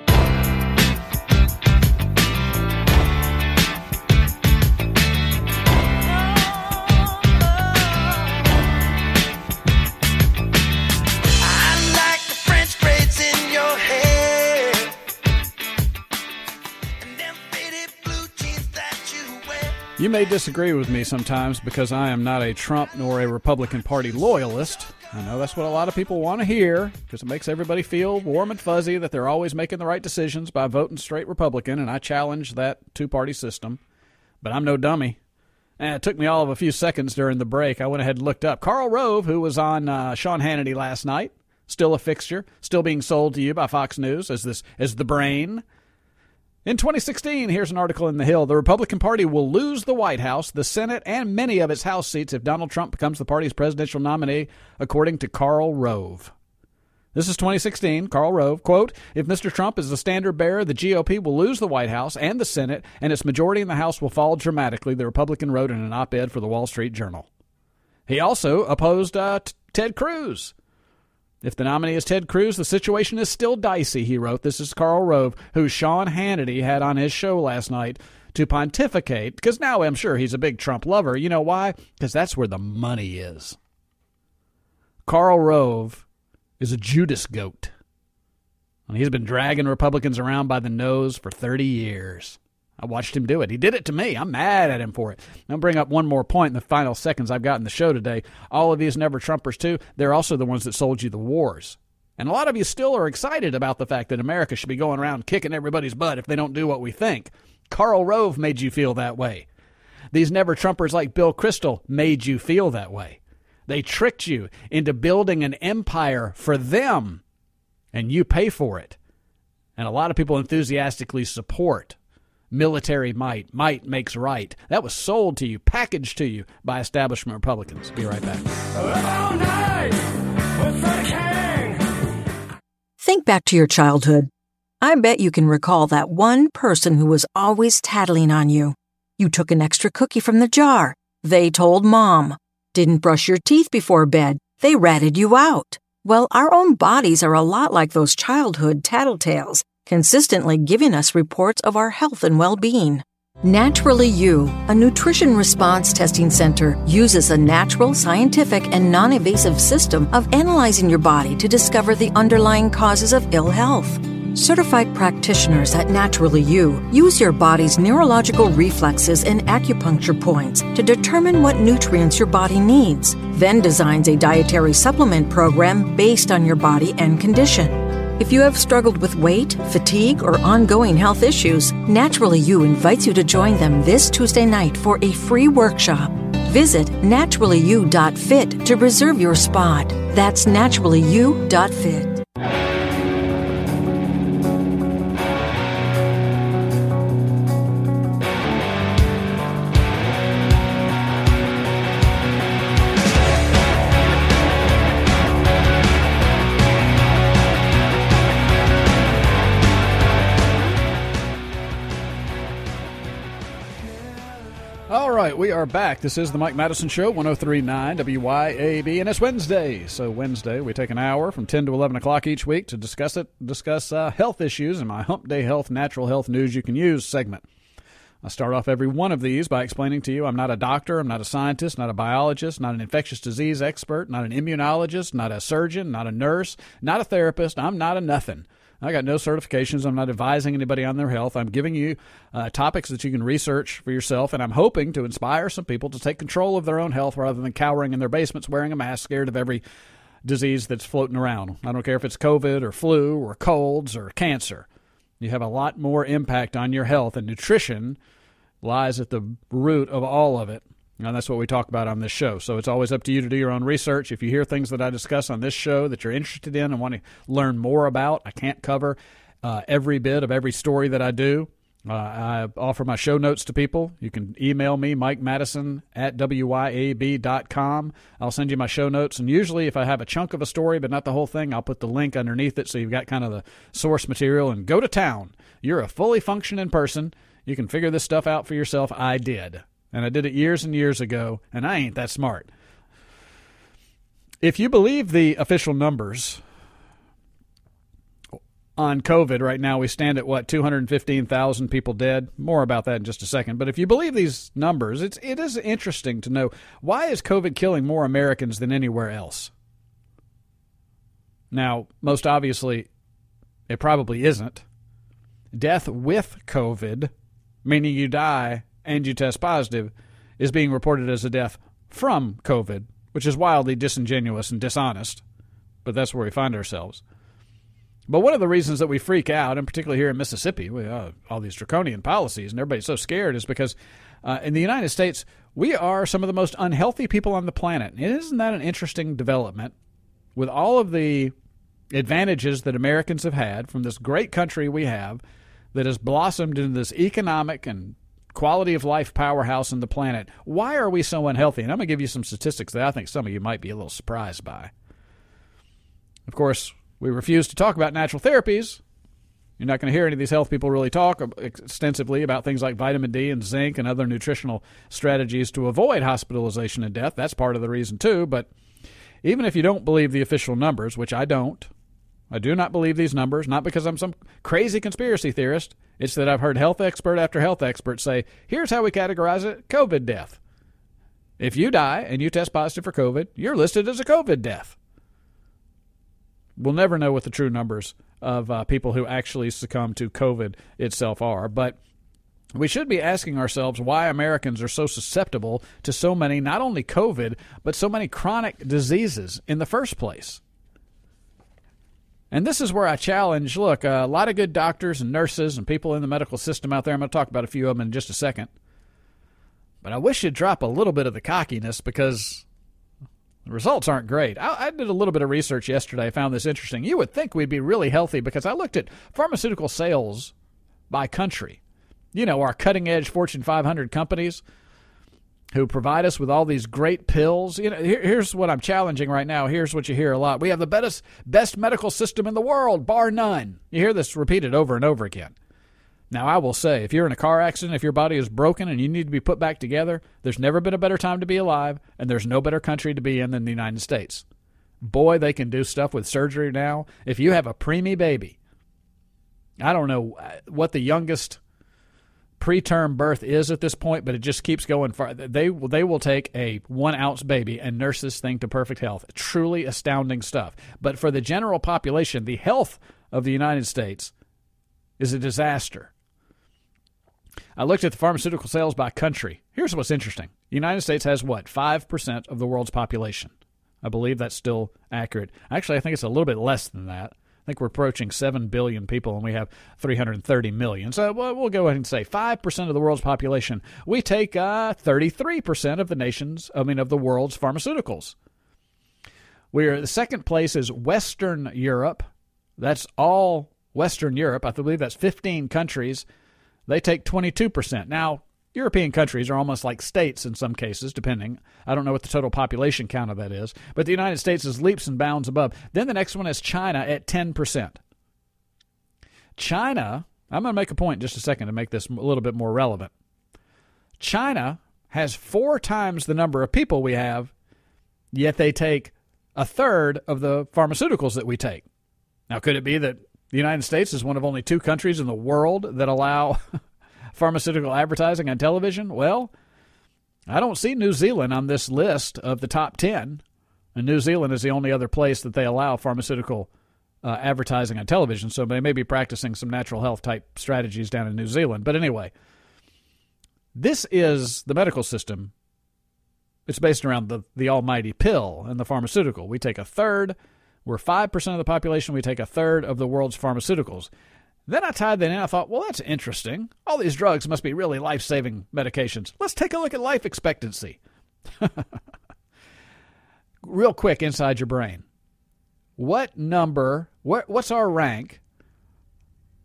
You may disagree with me sometimes because I am not a Trump nor a Republican Party loyalist. I know that's what a lot of people want to hear because it makes everybody feel warm and fuzzy that they're always making the right decisions by voting straight Republican, and I challenge that two-party system. But I'm no dummy. And it took me all of a few seconds during the break. I went ahead and looked up. Karl Rove, who was on uh, Sean Hannity last night, still a fixture, still being sold to you by Fox News as this as the brain. In twenty sixteen, here's an article in The Hill. The Republican Party will lose the White House, the Senate, and many of its House seats if Donald Trump becomes the party's presidential nominee, according to Karl Rove. This is twenty sixteen. Karl Rove, quote, if Mister Trump is the standard bearer, the G O P will lose the White House and the Senate, and its majority in the House will fall dramatically, the Republican wrote in an op-ed for the Wall Street Journal. He also opposed uh, t- Ted Cruz. If the nominee is Ted Cruz, the situation is still dicey, he wrote. This is Karl Rove, who Sean Hannity had on his show last night to pontificate, because now I'm sure he's a big Trump lover. You know why? Because that's where the money is. Karl Rove is a Judas goat. And he's been dragging Republicans around by the nose for thirty years. I watched him do it. He did it to me. I'm mad at him for it. I'll bring up one more point in the final seconds I've got in the show today. All of these never-Trumpers, too, they're also the ones that sold you the wars. And a lot of you still are excited about the fact that America should be going around kicking everybody's butt if they don't do what we think. Karl Rove made you feel that way. These never-Trumpers like Bill Kristol made you feel that way. They tricked you into building an empire for them, and you pay for it. And a lot of people enthusiastically support military might. Might makes right. That was sold to you, packaged to you by establishment Republicans. Be right back. All night with the king. Think back to your childhood. I bet you can recall that one person who was always tattling on you. You took an extra cookie from the jar. They told Mom. Didn't brush your teeth before bed. They ratted you out. Well, our own bodies are a lot like those childhood tattletales, consistently giving us reports of our health and well-being. Naturally You, a nutrition response testing center, uses a natural, scientific, and non-invasive system of analyzing your body to discover the underlying causes of ill health. Certified practitioners at Naturally You use your body's neurological reflexes and acupuncture points to determine what nutrients your body needs, then designs a dietary supplement program based on your body and condition. If you have struggled with weight, fatigue, or ongoing health issues, Naturally You invites you to join them this Tuesday night for a free workshop. Visit naturally you dot fit to reserve your spot. That's naturally you dot fit. We are back. This is the Mike Madison Show, one oh three point nine W Y A B, and it's Wednesday. So Wednesday, we take an hour from ten to eleven o'clock each week to discuss it, discuss uh, health issues in my Hump Day Health, Natural Health News You Can Use segment. I start off every one of these by explaining to you I'm not a doctor, I'm not a scientist, not a biologist, not an infectious disease expert, not an immunologist, not a surgeon, not a nurse, not a therapist. I'm not a nothing. I got no certifications. I'm not advising anybody on their health. I'm giving you uh, topics that you can research for yourself, and I'm hoping to inspire some people to take control of their own health rather than cowering in their basements wearing a mask, scared of every disease that's floating around. I don't care if it's COVID or flu or colds or cancer. You have a lot more impact on your health, and nutrition lies at the root of all of it. And that's what we talk about on this show. So it's always up to you to do your own research. If you hear things that I discuss on this show that you're interested in and want to learn more about, I can't cover uh, every bit of every story that I do. Uh, I offer my show notes to people. You can email me, Mike Madison at W Y A B dot com. I'll send you my show notes. And usually if I have a chunk of a story, but not the whole thing, I'll put the link underneath it so you've got kind of the source material. And go to town. You're a fully functioning person. You can figure this stuff out for yourself. I did. And I did it years and years ago, and I ain't that smart. If you believe the official numbers on COVID right now, we stand at, what, two hundred fifteen thousand people dead? More about that in just a second. But if you believe these numbers, it's, it is interesting to know, why is COVID killing more Americans than anywhere else? Now, most obviously, it probably isn't. Death with COVID, meaning you die and you test positive, is being reported as a death from COVID, which is wildly disingenuous and dishonest. But that's where we find ourselves. But one of the reasons that we freak out, and particularly here in Mississippi, we have all these draconian policies and everybody's so scared, is because uh, in the United States, we are some of the most unhealthy people on the planet. And isn't that an interesting development? With all of the advantages that Americans have had from this great country we have that has blossomed into this economic and quality of life powerhouse on the planet, why are we so unhealthy? And I'm going to give you some statistics that I think some of you might be a little surprised by. Of course, we refuse to talk about natural therapies. You're not going to hear any of these health people really talk extensively about things like vitamin D and zinc and other nutritional strategies to avoid hospitalization and death. That's part of the reason, too. But even if you don't believe the official numbers, which I don't, I do not believe these numbers, not because I'm some crazy conspiracy theorist. It's that I've heard health expert after health expert say, here's how we categorize it, COVID death. If you die and you test positive for COVID, you're listed as a COVID death. We'll never know what the true numbers of uh, people who actually succumb to COVID itself are, but we should be asking ourselves why Americans are so susceptible to so many, not only COVID, but so many chronic diseases in the first place. And this is where I challenge, look, uh, a lot of good doctors and nurses and people in the medical system out there. I'm going to talk about a few of them in just a second. But I wish you'd drop a little bit of the cockiness, because the results aren't great. I, I did a little bit of research yesterday. I found this interesting. You would think we'd be really healthy, because I looked at pharmaceutical sales by country. You know, our cutting-edge Fortune five hundred companies who provide us with all these great pills. You know, here, here's what I'm challenging right now. Here's what you hear a lot. We have the best, best medical system in the world, bar none. You hear this repeated over and over again. Now, I will say, if you're in a car accident, if your body is broken and you need to be put back together, there's never been a better time to be alive, and there's no better country to be in than the United States. Boy, they can do stuff with surgery now. If you have a preemie baby, I don't know what the youngest preterm birth is at this point, but it just keeps going far. They, they will take a one-ounce baby and nurse this thing to perfect health. Truly astounding stuff. But for the general population, the health of the United States is a disaster. I looked at the pharmaceutical sales by country. Here's what's interesting. The United States has, what, five percent of the world's population. I believe that's still accurate. Actually, I think it's a little bit less than that. I think we're approaching seven billion people, and we have three hundred thirty million. So well, we'll go ahead and say five percent of the world's population. We take uh, thirty-three percent of the nation's, I mean, of the world's pharmaceuticals. We're, the second place is Western Europe. That's all Western Europe. I believe that's fifteen countries. They take twenty-two percent. Now, European countries are almost like states in some cases, depending. I don't know what the total population count of that is. But the United States is leaps and bounds above. Then the next one is China at ten percent. China, I'm going to make a point in just a second to make this a little bit more relevant. China has four times the number of people we have, yet they take a third of the pharmaceuticals that we take. Now, could it be that the United States is one of only two countries in the world that allow pharmaceutical advertising on television? Well, I don't see New Zealand on this list of the top ten. And New Zealand is the only other place that they allow pharmaceutical uh, advertising on television. So they may be practicing some natural health type strategies down in New Zealand. But anyway, this is the medical system. It's based around the, the almighty pill and the pharmaceutical. We take a third. We're five percent of the population. We take a third of the world's pharmaceuticals. Then I tied that in. I thought, well, that's interesting. All these drugs must be really life-saving medications. Let's take a look at life expectancy. Real quick inside your brain. What number, what, what's our rank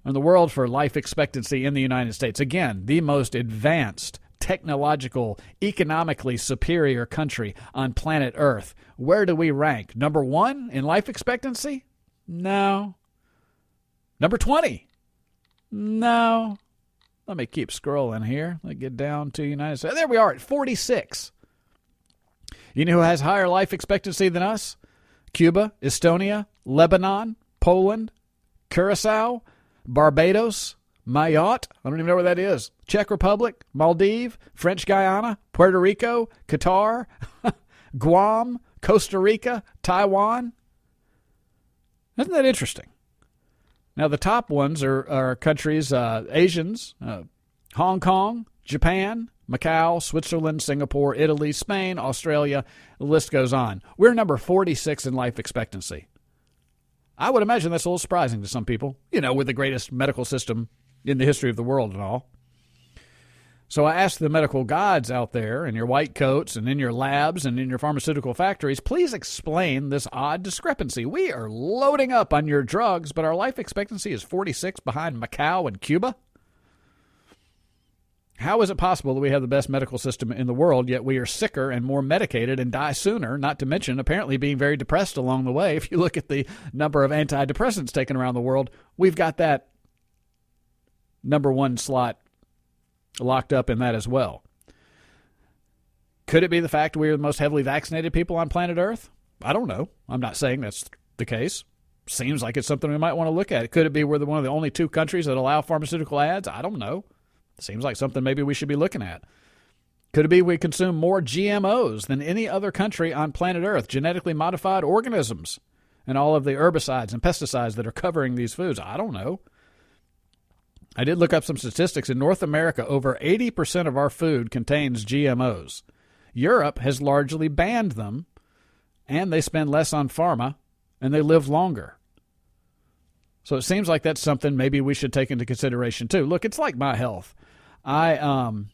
in the world for life expectancy in the United States. Again, the most advanced, technological, economically superior country on planet Earth. Where do we rank? Number one in life expectancy? No. Number twenty? No. Let me keep scrolling here. Let me get down to United States. There we are at forty-six. You know who has higher life expectancy than us? Cuba, Estonia, Lebanon, Poland, Curacao, Barbados, Mayotte, I don't even know where that is, Czech Republic, Maldives, French Guiana, Puerto Rico, Qatar, Guam, Costa Rica, Taiwan. Isn't that interesting? Now, the top ones are, are countries, uh, Asians, uh, Hong Kong, Japan, Macau, Switzerland, Singapore, Italy, Spain, Australia. The list goes on. We're number forty-six in life expectancy. I would imagine that's a little surprising to some people, you know, with the greatest medical system in the history of the world and all. So I asked the medical gods out there in your white coats and in your labs and in your pharmaceutical factories, please explain this odd discrepancy. We are loading up on your drugs, but our life expectancy is forty-six behind Macau and Cuba. How is it possible that we have the best medical system in the world, yet we are sicker and more medicated and die sooner, not to mention apparently being very depressed along the way? If you look at the number of antidepressants taken around the world, we've got that number one slot locked up in that as well. Could it be the fact we are the most heavily vaccinated people on planet Earth? I don't know. I'm not saying that's the case. Seems like it's something we might want to look at. Could it be we're the, one of the only two countries that allow pharmaceutical ads? I don't know. Seems like something maybe we should be looking at. Could it be we consume more G M Os than any other country on planet Earth, genetically modified organisms, and all of the herbicides and pesticides that are covering these foods? I don't know. I did look up some statistics. In North America, over eighty percent of our food contains G M Os. Europe has largely banned them, and they spend less on pharma, and they live longer. So it seems like that's something maybe we should take into consideration too. Look, it's like my health. I um,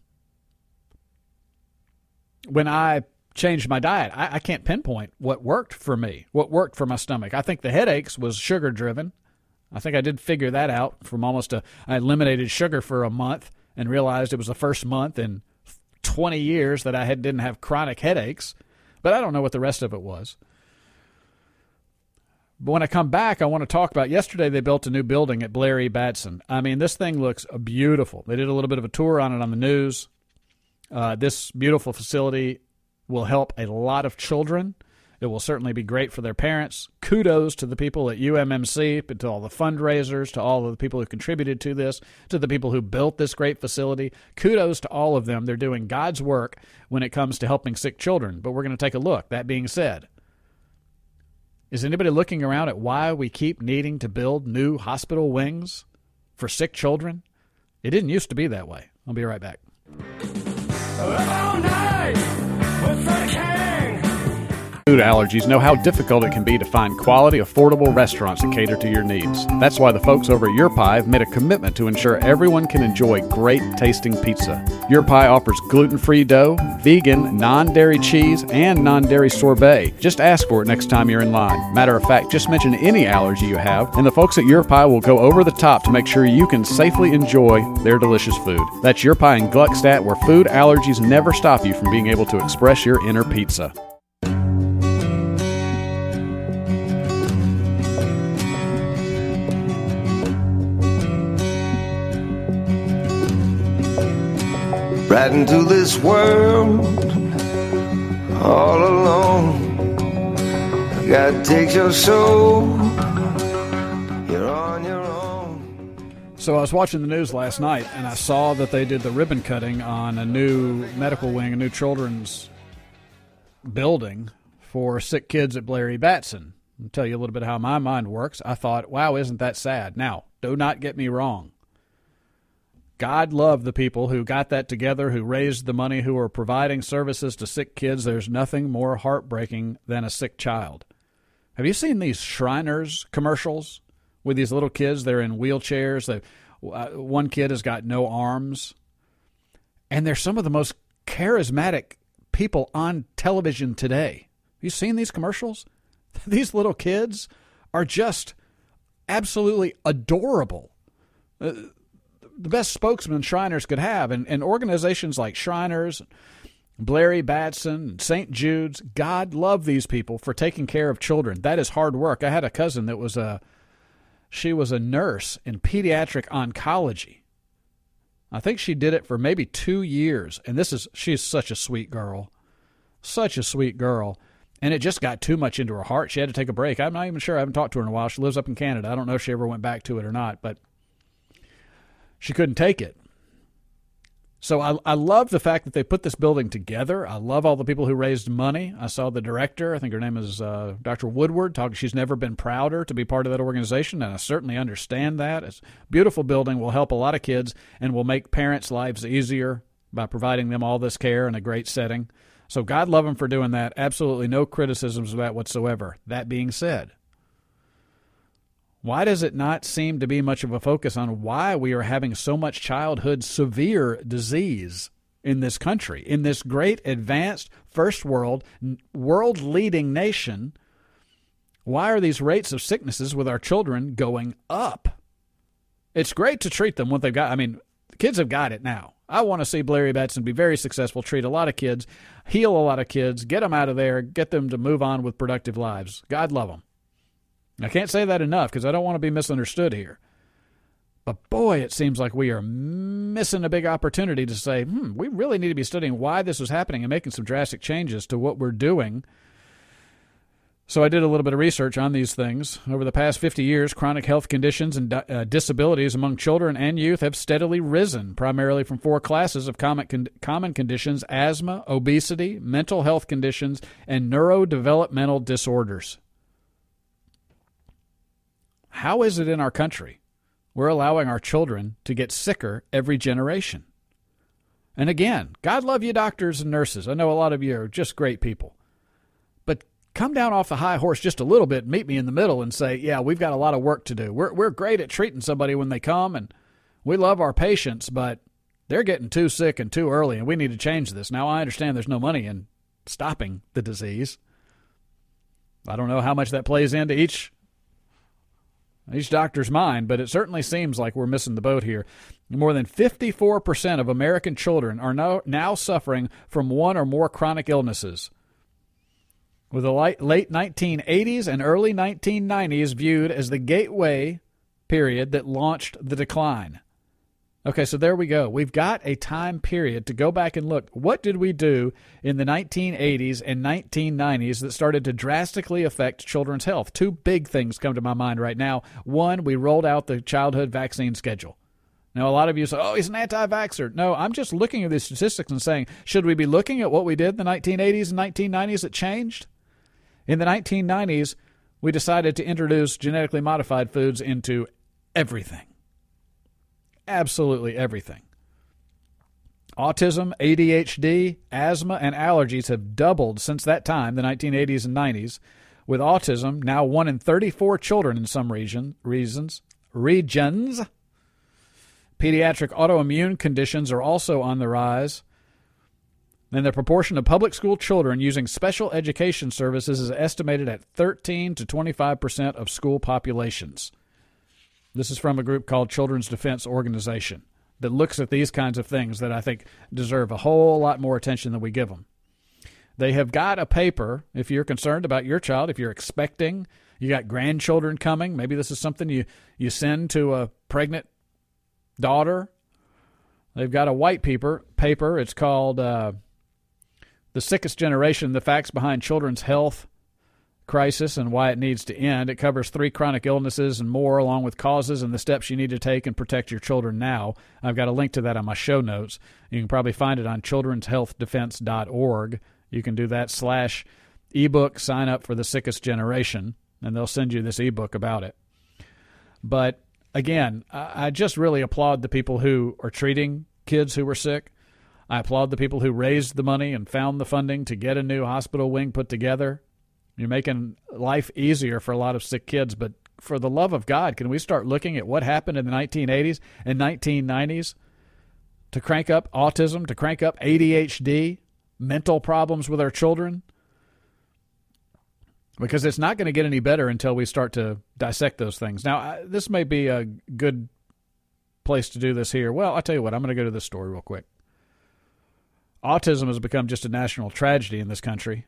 when I changed my diet, I, I can't pinpoint what worked for me, what worked for my stomach. I think the headaches was sugar driven. I think I did figure that out from almost a, I eliminated sugar for a month and realized it was the first month in twenty years that I had, didn't have chronic headaches, but I don't know what the rest of it was. But when I come back, I want to talk about, yesterday they built a new building at Blair E. Batson. I mean, this thing looks beautiful. They did a little bit of a tour on it on the news. Uh, this beautiful facility will help a lot of children. It will certainly be great for their parents. Kudos to the people at U M M C, to all the fundraisers, to all of the people who contributed to this, to the people who built this great facility. Kudos to all of them. They're doing God's work when it comes to helping sick children. But we're going to take a look. That being said, is anybody looking around at why we keep needing to build new hospital wings for sick children? It didn't used to be that way. I'll be right back. All night with the king. Food allergies know how difficult it can be to find quality, affordable restaurants that cater to your needs. That's why the folks over at Your Pie have made a commitment to ensure everyone can enjoy great tasting pizza. Your Pie offers gluten-free dough, vegan, non-dairy cheese, and non-dairy sorbet. Just ask for it next time you're in line. Matter of fact, just mention any allergy you have, and the folks at Your Pie will go over the top to make sure you can safely enjoy their delicious food. That's Your Pie in Gluckstadt, where food allergies never stop you from being able to express your inner pizza. Right into this world, all alone. God takes your soul, you're on your own. So I was watching the news last night, and I saw that they did the ribbon cutting on a new medical wing, a new children's building for sick kids at Blair E. Batson. I'll tell you a little bit how my mind works. I thought, wow, isn't that sad? Now, do not get me wrong. God love the people who got that together, who raised the money, who are providing services to sick kids. There's nothing more heartbreaking than a sick child. Have you seen these Shriners commercials with these little kids? They're in wheelchairs. They, uh, one kid has got no arms. And they're some of the most charismatic people on television today. Have you seen these commercials? These little kids are just absolutely adorable. uh, the best spokesman Shriners could have. And, and organizations like Shriners, Blairy Batson, Saint Jude's, God love these people for taking care of children. That is hard work. I had a cousin that was a, she was a nurse in pediatric oncology. I think she did it for maybe two years. And this is, she's such a sweet girl, such a sweet girl. And it just got too much into her heart. She had to take a break. I'm not even sure. I haven't talked to her in a while. She lives up in Canada. I don't know if she ever went back to it or not, but she couldn't take it. So I, I love the fact that they put this building together. I love all the people who raised money. I saw the director, I think her name is uh, Doctor Woodward, talking. She's never been prouder to be part of that organization, and I certainly understand that. It's a beautiful building, will help a lot of kids, and will make parents' lives easier by providing them all this care in a great setting. So God love them for doing that. Absolutely no criticisms of that whatsoever. That being said, why does it not seem to be much of a focus on why we are having so much childhood severe disease in this country, in this great advanced first world, world-leading nation? Why are these rates of sicknesses with our children going up? It's great to treat them when they've got, I mean, the kids have got it now. I want to see Blairy Batson be very successful, treat a lot of kids, heal a lot of kids, get them out of there, get them to move on with productive lives. God love them. I can't say that enough because I don't want to be misunderstood here. But boy, it seems like we are missing a big opportunity to say, hmm, we really need to be studying why this was happening and making some drastic changes to what we're doing. So I did a little bit of research on these things. Over the past fifty years, chronic health conditions and uh, disabilities among children and youth have steadily risen, primarily from four classes of common, con- common conditions: asthma, obesity, mental health conditions, and neurodevelopmental disorders. How is it in our country we're allowing our children to get sicker every generation? And again, God love you doctors and nurses. I know a lot of you are just great people. But come down off the high horse just a little bit, meet me in the middle and say, yeah, we've got a lot of work to do. We're, we're great at treating somebody when they come, and we love our patients, but they're getting too sick and too early, and we need to change this. Now, I understand there's no money in stopping the disease. I don't know how much that plays into each each doctor's mind, but it certainly seems like we're missing the boat here. More than fifty-four percent of American children are now, now suffering from one or more chronic illnesses, with the late nineteen eighties and early nineteen nineties viewed as the gateway period that launched the decline. Okay, so there we go. We've got a time period to go back and look. What did we do in the nineteen eighties and nineteen nineties that started to drastically affect children's health? Two big things come to my mind right now. One, we rolled out the childhood vaccine schedule. Now, a lot of you say, oh, he's an anti-vaxxer. No, I'm just looking at these statistics and saying, should we be looking at what we did in the nineteen eighties and nineteen nineties that changed? In the nineteen nineties, we decided to introduce genetically modified foods into everything. Absolutely everything. Autism, A D H D, asthma, and allergies have doubled since that time, the nineteen eighties and nineties. With autism, now one in thirty-four children in some region, reasons, regions. Pediatric autoimmune conditions are also on the rise. And the proportion of public school children using special education services is estimated at thirteen to twenty-five percent of school populations. This is from a group called Children's Defense Organization that looks at these kinds of things that I think deserve a whole lot more attention than we give them. They have got a paper, if you're concerned about your child, if you're expecting, you got grandchildren coming, maybe this is something you, you send to a pregnant daughter. They've got a white paper. paper. It's called uh, The Sickest Generation, The Facts Behind Children's Health Crisis and Why It Needs to End. It covers three chronic illnesses and more, along with causes and the steps you need to take and protect your children now. I've got a link to that on my show notes. You can probably find it on children's health defense dot org. You can do that slash ebook, sign up for The Sickest Generation, and they'll send you this ebook about it. But again, I just really applaud the people who are treating kids who were sick. I applaud the people who raised the money and found the funding to get a new hospital wing put together. You're making life easier for a lot of sick kids, but for the love of God, can we start looking at what happened in the nineteen eighties and nineteen nineties to crank up autism, to crank up A D H D, mental problems with our children? Because it's not going to get any better until we start to dissect those things. Now, this may be a good place to do this here. Well, I'll tell you what, I'm going to go to this story real quick. Autism has become just a national tragedy in this country.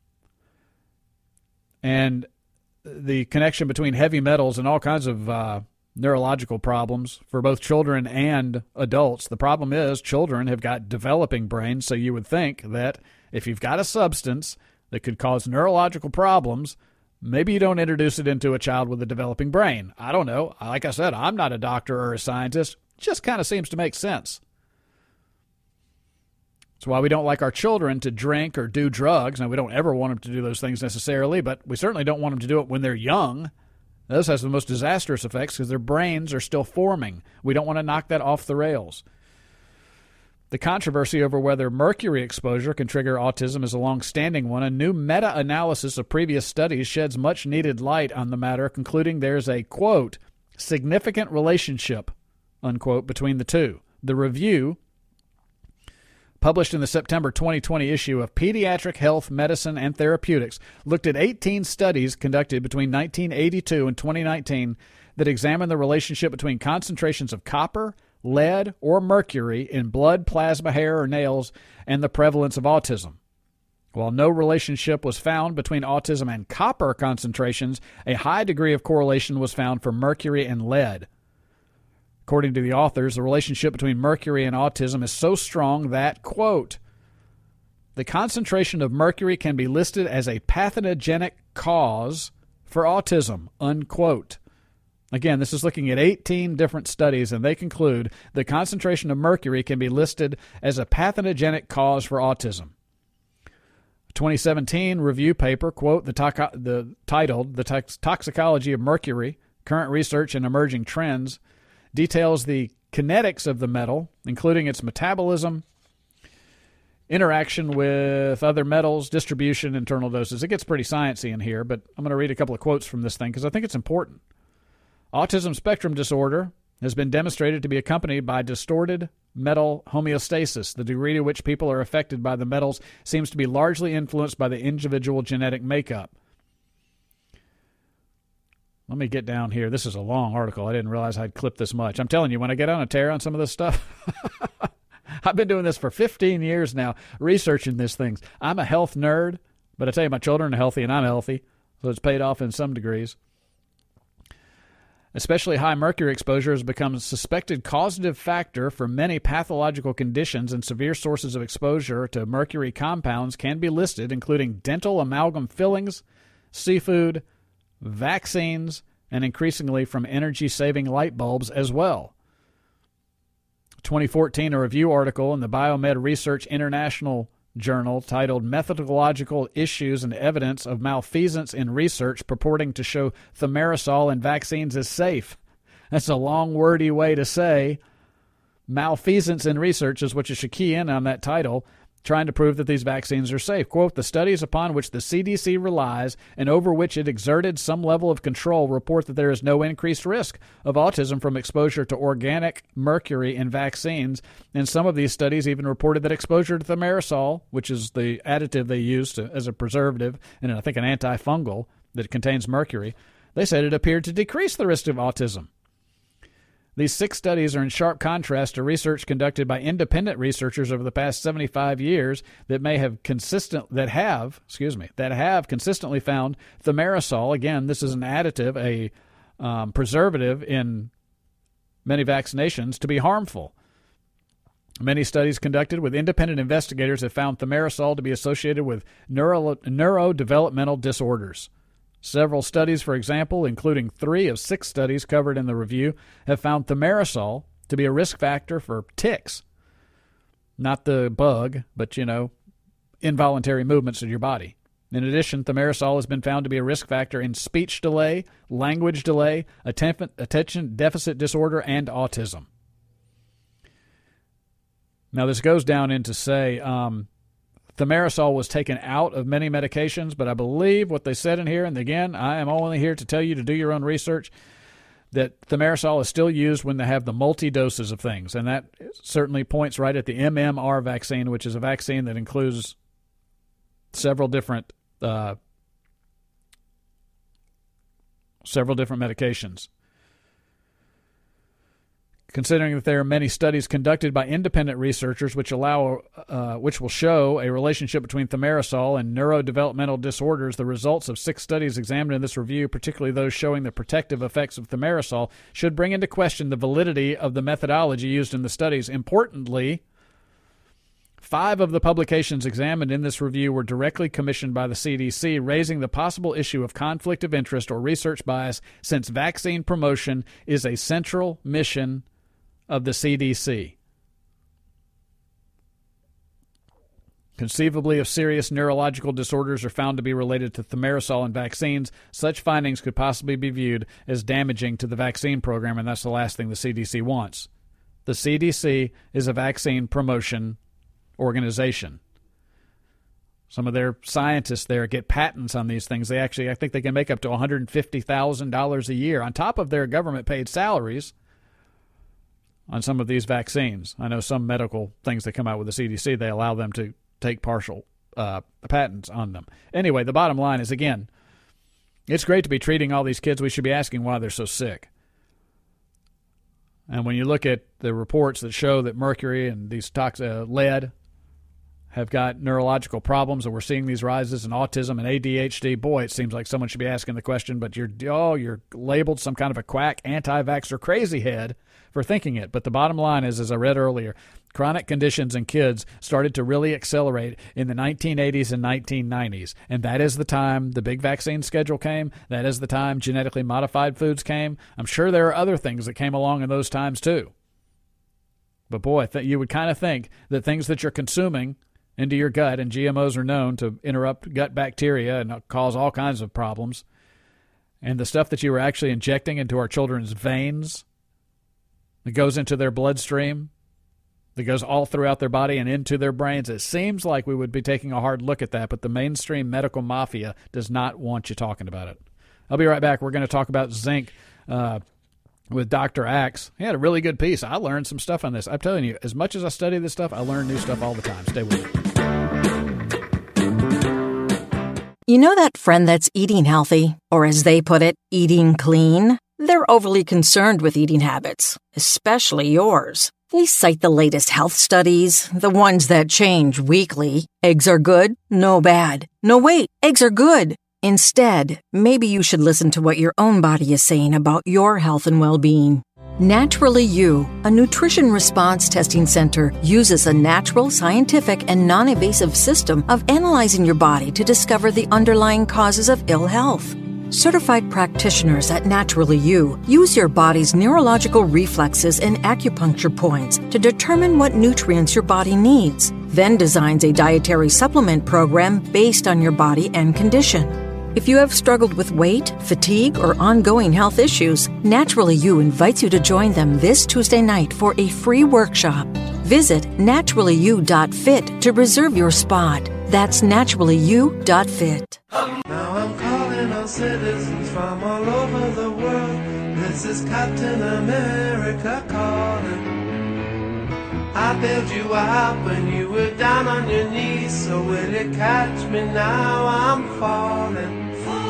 And the connection between heavy metals and all kinds of uh, neurological problems for both children and adults. The problem is children have got developing brains, so you would think that if you've got a substance that could cause neurological problems, maybe you don't introduce it into a child with a developing brain. I don't know. Like I said, I'm not a doctor or a scientist. It just kind of seems to make sense. That's why we don't like our children to drink or do drugs. Now, we don't ever want them to do those things necessarily, but we certainly don't want them to do it when they're young. This has the most disastrous effects because their brains are still forming. We don't want to knock that off the rails. The controversy over whether mercury exposure can trigger autism is a long-standing one. A new meta-analysis of previous studies sheds much-needed light on the matter, concluding there's a, quote, significant relationship, unquote, between the two. The review, published in the September twenty twenty issue of Pediatric Health, Medicine, and Therapeutics, looked at eighteen studies conducted between nineteen eighty-two and twenty nineteen that examined the relationship between concentrations of copper, lead, or mercury in blood, plasma, hair, or nails, and the prevalence of autism. While no relationship was found between autism and copper concentrations, a high degree of correlation was found for mercury and lead. According to the authors, the relationship between mercury and autism is so strong that, quote, the concentration of mercury can be listed as a pathogenic cause for autism, unquote. Again, this is looking at eighteen different studies, and they conclude the concentration of mercury can be listed as a pathogenic cause for autism. A twenty seventeen review paper, quote, the, to- the titled The Tox- Toxicology of Mercury, Current Research and Emerging Trends, details the kinetics of the metal, including its metabolism, interaction with other metals, distribution, internal doses. It gets pretty sciencey in here, but I'm going to read a couple of quotes from this thing because I think it's important. Autism spectrum disorder has been demonstrated to be accompanied by distorted metal homeostasis. The degree to which people are affected by the metals seems to be largely influenced by the individual genetic makeup. Let me get down here. This is a long article. I didn't realize I'd clip this much. I'm telling you, when I get on a tear on some of this stuff, I've been doing this for fifteen years now, researching these things. I'm a health nerd, but I tell you, my children are healthy and I'm healthy, so it's paid off in some degrees. Especially high mercury exposure has become a suspected causative factor for many pathological conditions, and severe sources of exposure to mercury compounds can be listed, including dental amalgam fillings, seafood, vaccines, and increasingly from energy-saving light bulbs as well. twenty fourteen, a review article in the Biomed Research International Journal titled Methodological Issues and Evidence of Malfeasance in Research purporting to show thimerosal in vaccines is safe. That's a long, wordy way to say malfeasance in research is what you should key in on that title, trying to prove that these vaccines are safe. Quote, the studies upon which the C D C relies and over which it exerted some level of control report that there is no increased risk of autism from exposure to organic mercury in vaccines. And some of these studies even reported that exposure to thimerosal, which is the additive they use to, as a preservative and I think an antifungal that contains mercury, they said it appeared to decrease the risk of autism. These six studies are in sharp contrast to research conducted by independent researchers over the past seventy-five years that may have consistent that have, excuse me, that have consistently found thimerosal. Again, this is an additive, a um, preservative in many vaccinations, to be harmful. Many studies conducted with independent investigators have found thimerosal to be associated with neuro, neurodevelopmental disorders. Several studies, for example, including three of six studies covered in the review, have found thimerosal to be a risk factor for tics. Not the bug, but, you know, involuntary movements of your body. In addition, thimerosal has been found to be a risk factor in speech delay, language delay, attention deficit disorder, and autism. Now, this goes down into say... Um, thimerosal was taken out of many medications, but I believe what they said in here, and again, I am only here to tell you to do your own research, that thimerosal is still used when they have the multi-doses of things, and that certainly points right at the M M R vaccine, which is a vaccine that includes several different uh, several different medications. considering that there are many studies conducted by independent researchers which allow, uh, which will show a relationship between thimerosal and neurodevelopmental disorders. The results of six studies examined in this review, particularly those showing the protective effects of thimerosal, should bring into question the validity of the methodology used in the studies. Importantly, five of the publications examined in this review were directly commissioned by the C D C, raising the possible issue of conflict of interest or research bias, since vaccine promotion is a central mission of the C D C. Conceivably, if serious neurological disorders are found to be related to thimerosal in vaccines, such findings could possibly be viewed as damaging to the vaccine program, and that's the last thing the C D C wants. The C D C is a vaccine promotion organization. Some of their scientists there get patents on these things. They actually, I think they can make up to one hundred fifty thousand dollars a year on top of their government-paid salaries on some of these vaccines. I know some medical things that come out with the C D C, they allow them to take partial uh, patents on them. Anyway, the bottom line is, again, it's great to be treating all these kids. We should be asking why they're so sick. And when you look at the reports that show that mercury and these toxic uh, lead have got neurological problems, and we're seeing these rises in autism and A D H D, boy, it seems like someone should be asking the question, but you're, oh, you're labeled some kind of a quack, anti-vaxxer crazy head for thinking it. But the bottom line is, as I read earlier, chronic conditions in kids started to really accelerate in the nineteen eighties and nineteen nineties. And that is the time the big vaccine schedule came. That is the time genetically modified foods came. I'm sure there are other things that came along in those times too. But boy, th- you would kind of think that things that you're consuming into your gut, and G M Os are known to interrupt gut bacteria and cause all kinds of problems, and the stuff that you were actually injecting into our children's veins, that goes into their bloodstream, that goes all throughout their body and into their brains, it seems like we would be taking a hard look at that, but the mainstream medical mafia does not want you talking about it. I'll be right back. We're going to talk about zinc uh, with Doctor Axe. He had a really good piece. I learned some stuff on this. I'm telling you, as much as I study this stuff, I learn new stuff all the time. Stay with me. You know that friend that's eating healthy, or as they put it, eating clean? They're overly concerned with eating habits, especially yours. They cite the latest health studies, the ones that change weekly. Eggs are good? No bad. No, wait, eggs are good. Instead, maybe you should listen to what your own body is saying about your health and well-being. Naturally You, a nutrition response testing center, uses a natural, scientific, and non-invasive system of analyzing your body to discover the underlying causes of ill health. Certified practitioners at Naturally You use your body's neurological reflexes and acupuncture points to determine what nutrients your body needs, then designs a dietary supplement program based on your body and condition. If you have struggled with weight, fatigue, or ongoing health issues, Naturally You invites you to join them this Tuesday night for a free workshop. Visit naturally you dot fit to reserve your spot. That's naturally you dot fit. Now I'm calling on citizens from all over the world. This is Captain America calling. I bailed you out when you were down on your knees. So will you catch me now? I'm falling.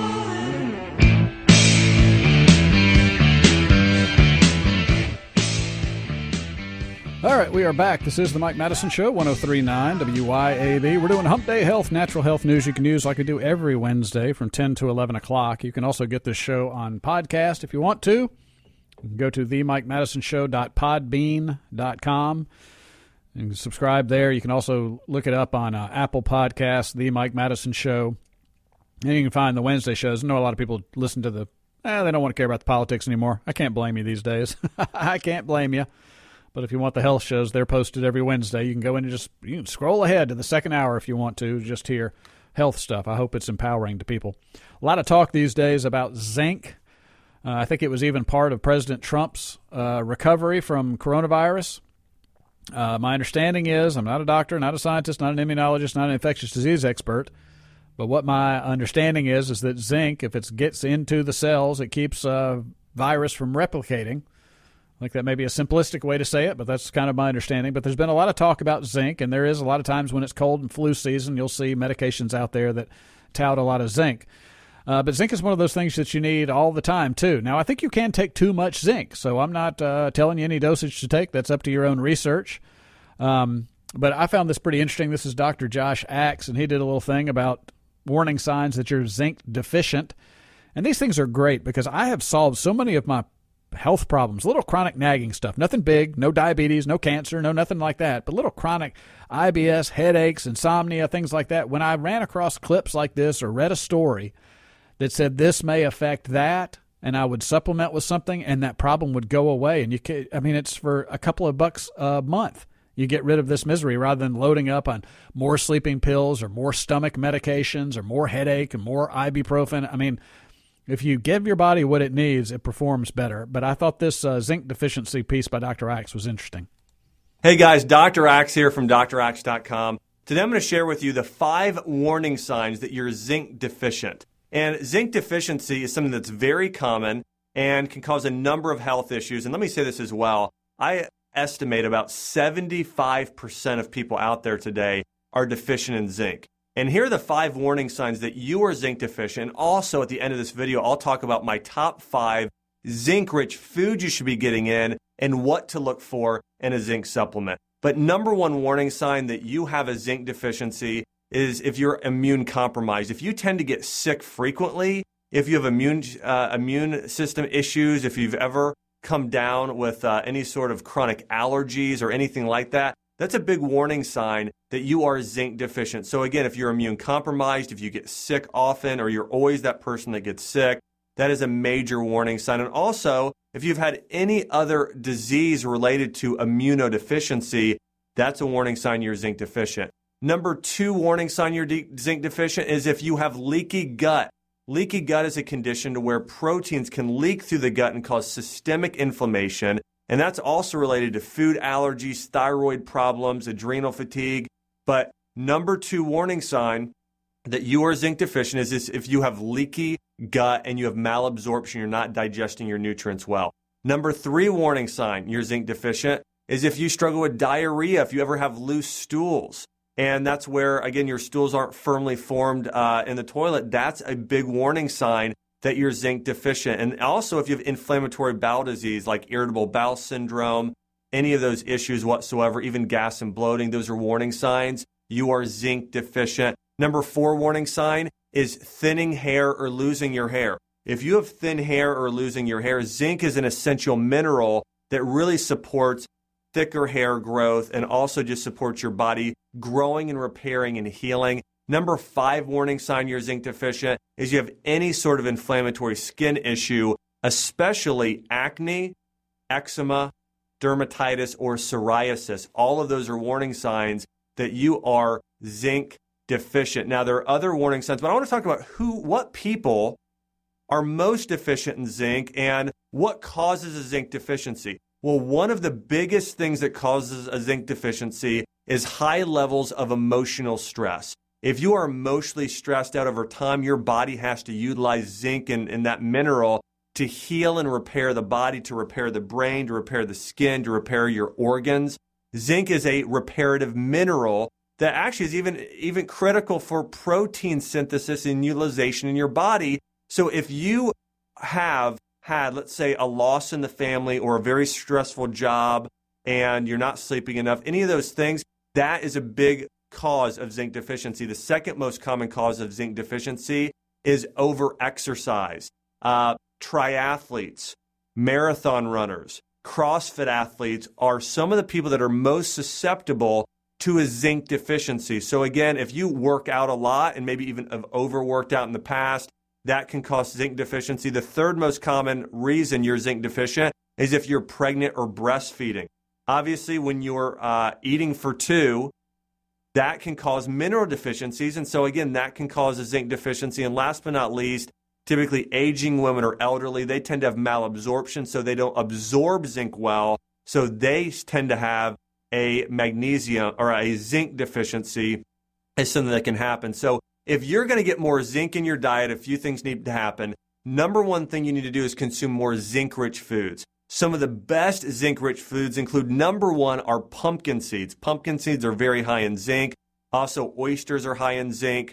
All right, we are back. This is the Mike Madison Show, one oh three point nine W Y A B. We're doing Hump Day Health, natural health news you can use like we do every Wednesday from ten to eleven o'clock. You can also get this show on podcast if you want to. You can go to the mike madison show dot podbean dot com and subscribe there. You can also look it up on uh, Apple Podcasts, The Mike Madison Show. And you can find the Wednesday shows. I know a lot of people listen to the, eh, they don't want to care about the politics anymore. I can't blame you these days. I can't blame you. But if you want the health shows, they're posted every Wednesday. You can go in and just you can scroll ahead to the second hour if you want to, just hear health stuff. I hope it's empowering to people. A lot of talk these days about zinc. Uh, I think it was even part of President Trump's uh, recovery from coronavirus. Uh, my understanding is, I'm not a doctor, not a scientist, not an immunologist, not an infectious disease expert, but what my understanding is is that zinc, if it gets into the cells, it keeps uh, virus from replicating. I think that may be a simplistic way to say it, but that's kind of my understanding. But there's been a lot of talk about zinc, and there is a lot of times when it's cold and flu season, you'll see medications out there that tout a lot of zinc. Uh, but zinc is one of those things that you need all the time, too. Now, I think you can take too much zinc, so I'm not uh, telling you any dosage to take. That's up to your own research. Um, but I found this pretty interesting. This is Doctor Josh Axe, and he did a little thing about warning signs that you're zinc deficient. And these things are great because I have solved so many of my health problems, little chronic nagging stuff, nothing big, no diabetes, no cancer, no nothing like that, but little chronic I B S, headaches, insomnia, things like that. When I ran across clips like this or read a story that said this may affect that, and I would supplement with something and that problem would go away. And you can, I mean, it's for a couple of bucks a month. You get rid of this misery rather than loading up on more sleeping pills or more stomach medications or more headache and more ibuprofen. I mean, if you give your body what it needs, it performs better. But I thought this uh, zinc deficiency piece by Doctor Axe was interesting. Hey guys, Doctor Axe here from D R axe dot com. Today I'm going to share with you the five warning signs that you're zinc deficient. And zinc deficiency is something that's very common and can cause a number of health issues. And let me say this as well. I estimate about seventy-five percent of people out there today are deficient in zinc. And here are the five warning signs that you are zinc deficient. And also at the end of this video, I'll talk about my top five zinc-rich foods you should be getting in and what to look for in a zinc supplement. But number one warning sign that you have a zinc deficiency is if you're immune compromised. If you tend to get sick frequently, if you have immune uh, immune system issues, if you've ever come down with uh, any sort of chronic allergies or anything like that, that's a big warning sign that you are zinc deficient. So again, if you're immune compromised, if you get sick often, or you're always that person that gets sick, that is a major warning sign. And also, if you've had any other disease related to immunodeficiency, that's a warning sign you're zinc deficient. Number two warning sign you're de- zinc deficient is if you have leaky gut. Leaky gut is a condition to where proteins can leak through the gut and cause systemic inflammation. And that's also related to food allergies, thyroid problems, adrenal fatigue. But number two warning sign that you are zinc deficient is this: if you have leaky gut and you have malabsorption, you're not digesting your nutrients well. Number three warning sign you're zinc deficient is if you struggle with diarrhea, if you ever have loose stools. And that's where, again, your stools aren't firmly formed uh, in the toilet. That's a big warning sign that you're zinc deficient. And also, if you have inflammatory bowel disease like irritable bowel syndrome, any of those issues whatsoever, even gas and bloating, those are warning signs you are zinc deficient. Number four warning sign is thinning hair or losing your hair. If you have thin hair or losing your hair, zinc is an essential mineral that really supports thicker hair growth and also just supports your body growing and repairing and healing. Number five warning sign you're zinc deficient is you have any sort of inflammatory skin issue, especially acne, eczema, dermatitis, or psoriasis. All of those are warning signs that you are zinc deficient. Now, there are other warning signs, but I want to talk about who, what people are most deficient in zinc and what causes a zinc deficiency. Well, one of the biggest things that causes a zinc deficiency is high levels of emotional stress. If you are emotionally stressed out over time, your body has to utilize zinc and, and that mineral to heal and repair the body, to repair the brain, to repair the skin, to repair your organs. Zinc is a reparative mineral that actually is even, even critical for protein synthesis and utilization in your body. So if you have had, let's say, a loss in the family or a very stressful job and you're not sleeping enough, any of those things, that is a big cause of zinc deficiency. The second most common cause of zinc deficiency is over-exercise. Uh, triathletes, marathon runners, CrossFit athletes are some of the people that are most susceptible to a zinc deficiency. So again, if you work out a lot and maybe even have overworked out in the past, that can cause zinc deficiency. The third most common reason you're zinc deficient is if you're pregnant or breastfeeding. Obviously, when you're uh, eating for two, that can cause mineral deficiencies. And so again, that can cause a zinc deficiency. And last but not least, typically aging women or elderly, they tend to have malabsorption, so they don't absorb zinc well. So they tend to have a magnesium or a zinc deficiency is something that can happen. So if you're going to get more zinc in your diet, a few things need to happen. Number one thing you need to do is consume more zinc-rich foods. Some of the best zinc-rich foods include, number one, are pumpkin seeds. Pumpkin seeds are very high in zinc. Also, oysters are high in zinc.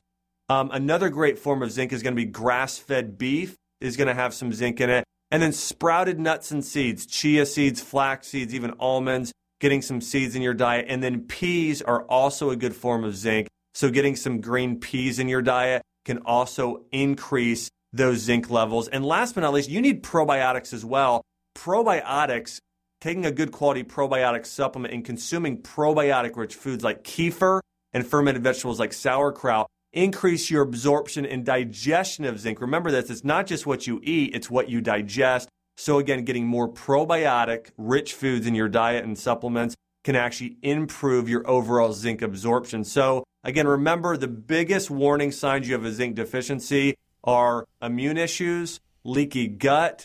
Um, another great form of zinc is going to be grass-fed beef is going to have some zinc in it. And then sprouted nuts and seeds, chia seeds, flax seeds, even almonds, getting some seeds in your diet. And then peas are also a good form of zinc. So getting some green peas in your diet can also increase those zinc levels. And last but not least, you need probiotics as well. Probiotics, taking a good quality probiotic supplement and consuming probiotic-rich foods like kefir and fermented vegetables like sauerkraut increase your absorption and digestion of zinc. Remember this, it's not just what you eat, it's what you digest. So again, getting more probiotic-rich foods in your diet and supplements can actually improve your overall zinc absorption. So again, remember the biggest warning signs you have a zinc deficiency are immune issues, leaky gut,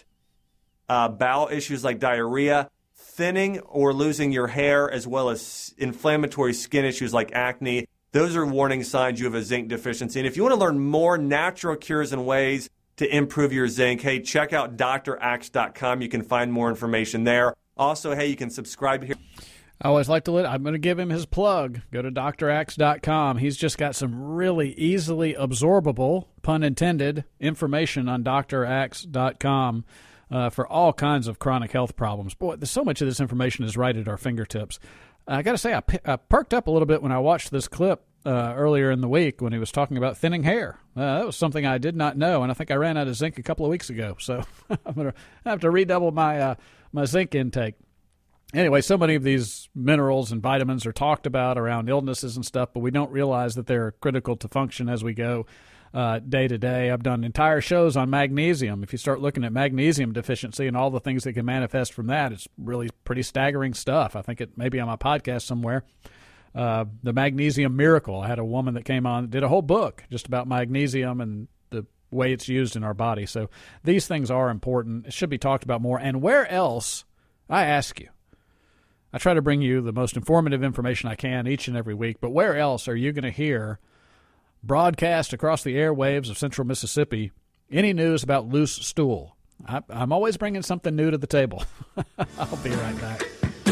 uh, bowel issues like diarrhea, thinning or losing your hair, as well as inflammatory skin issues like acne. Those are warning signs you have a zinc deficiency. And if you want to learn more natural cures and ways to improve your zinc, hey, check out D R axe dot com. You can find more information there. Also, hey, you can subscribe here. I always like to let, I'm going to give him his plug. Go to D R axe dot com. He's just got some really easily absorbable, pun intended, information on D R axe dot com uh, for all kinds of chronic health problems. Boy, there's so much of this information is right at our fingertips. I got to say, I, I perked up a little bit when I watched this clip uh, earlier in the week when he was talking about thinning hair. Uh, that was something I did not know, and I think I ran out of zinc a couple of weeks ago. So I'm going to have to redouble my uh, my zinc intake. Anyway, so many of these minerals and vitamins are talked about around illnesses and stuff, but we don't realize that they're critical to function as we go uh, day to day. I've done entire shows on magnesium. If you start looking at magnesium deficiency and all the things that can manifest from that, it's really pretty staggering stuff. I think it may be on my podcast somewhere. Uh, the Magnesium Miracle. I had a woman that came on, did a whole book just about magnesium and the way it's used in our body. So these things are important. It should be talked about more. And where else, I ask you, I try to bring you the most informative information I can each and every week, but where else are you going to hear broadcast across the airwaves of central Mississippi any news about loose stool? I, I'm always bringing something new to the table. I'll be right back.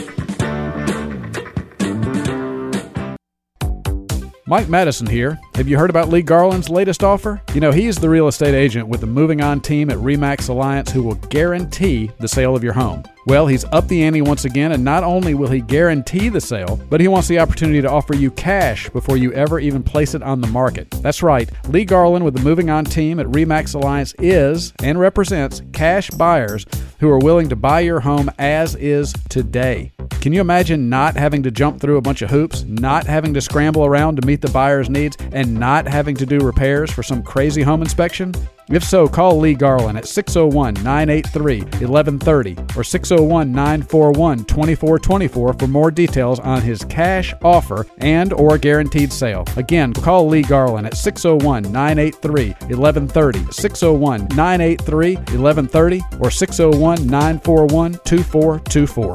Mike Madison here. Have you heard about Lee Garland's latest offer? You know, he's the real estate agent with the Moving On team at RE/MAX Alliance who will guarantee the sale of your home. Well, he's upped the ante once again, and not only will he guarantee the sale, but he wants the opportunity to offer you cash before you ever even place it on the market. That's right. Lee Garland with the Moving On team at RE/MAX Alliance is and represents cash buyers who are willing to buy your home as is today. Can you imagine not having to jump through a bunch of hoops, not having to scramble around to meet the buyer's needs, and not having to do repairs for some crazy home inspection? If so, call Lee Garland at six oh one, nine eight three, one one three oh or six oh one, nine four one, two four two four for more details on his cash offer and or guaranteed sale. Again, call Lee Garland at six oh one, nine eight three, one one three oh, six oh one, nine eight three, one one three oh or six oh one, nine four one, two four two four.